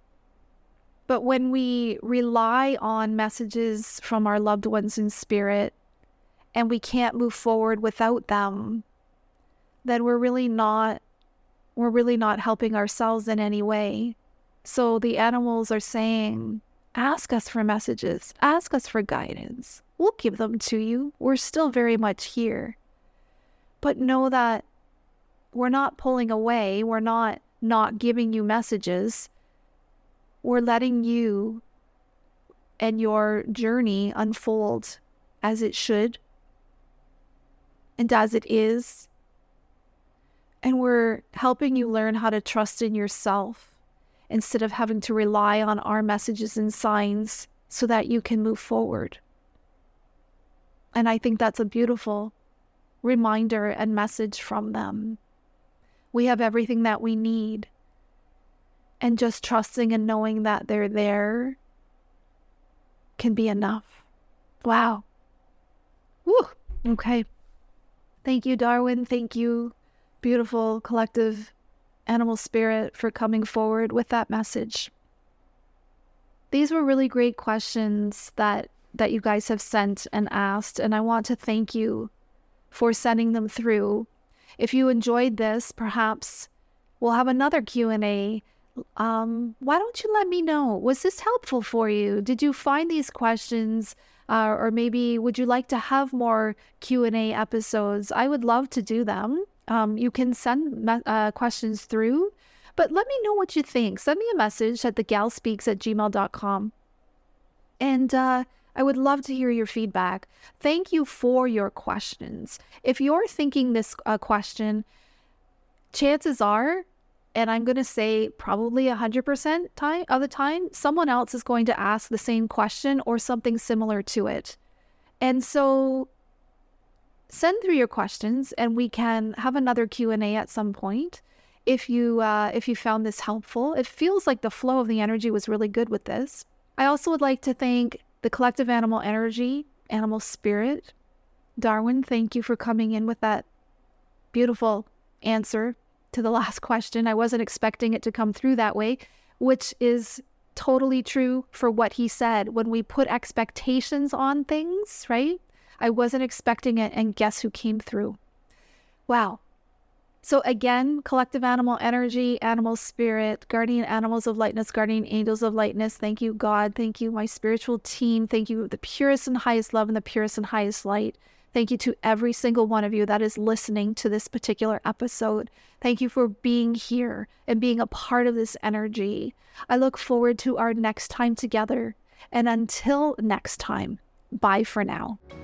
But when we rely on messages from our loved ones in spirit and we can't move forward without them, then we're really not helping ourselves in any way. So the animals are saying, ask us for messages, ask us for guidance. We'll give them to you. We're still very much here. But know that we're not pulling away. We're not giving you messages. We're letting you and your journey unfold as it should and as it is. And we're helping you learn how to trust in yourself instead of having to rely on our messages and signs so that you can move forward. And I think that's a beautiful reminder and message from them. We have everything that we need. And just trusting and knowing that they're there can be enough. Wow. Woo. Okay. Thank you, Darwin. Thank you, beautiful collective animal spirit, for coming forward with that message. These were really great questions that you guys have sent and asked, and I want to thank you for sending them through. If you enjoyed this, perhaps we'll have another Q&A. Why don't you let me know? Was this helpful for you? Did you find these questions, or maybe would you like to have more Q&A episodes? I would love to do them. You can send questions through, but let me know what you think. Send me a message at thegalspeaks@gmail.com. And I would love to hear your feedback. Thank you for your questions. If you're thinking this question, chances are, and I'm going to say probably 100% of the time, someone else is going to ask the same question or something similar to it. And so send through your questions and we can have another Q&A at some point. If you found this helpful, it feels like the flow of the energy was really good with this. I also would like to thank the collective animal energy, animal spirit. Darwin, thank you for coming in with that beautiful answer to the last question. I wasn't expecting it to come through that way, which is totally true for what he said. When we put expectations on things, right? I wasn't expecting it, and guess who came through? Wow. So again, collective animal energy, animal spirit, guardian animals of lightness, guardian angels of lightness. Thank you, God. Thank you, my spiritual team. Thank you, the purest and highest love and the purest and highest light. Thank you to every single one of you that is listening to this particular episode. Thank you for being here and being a part of this energy. I look forward to our next time together. And until next time, bye for now.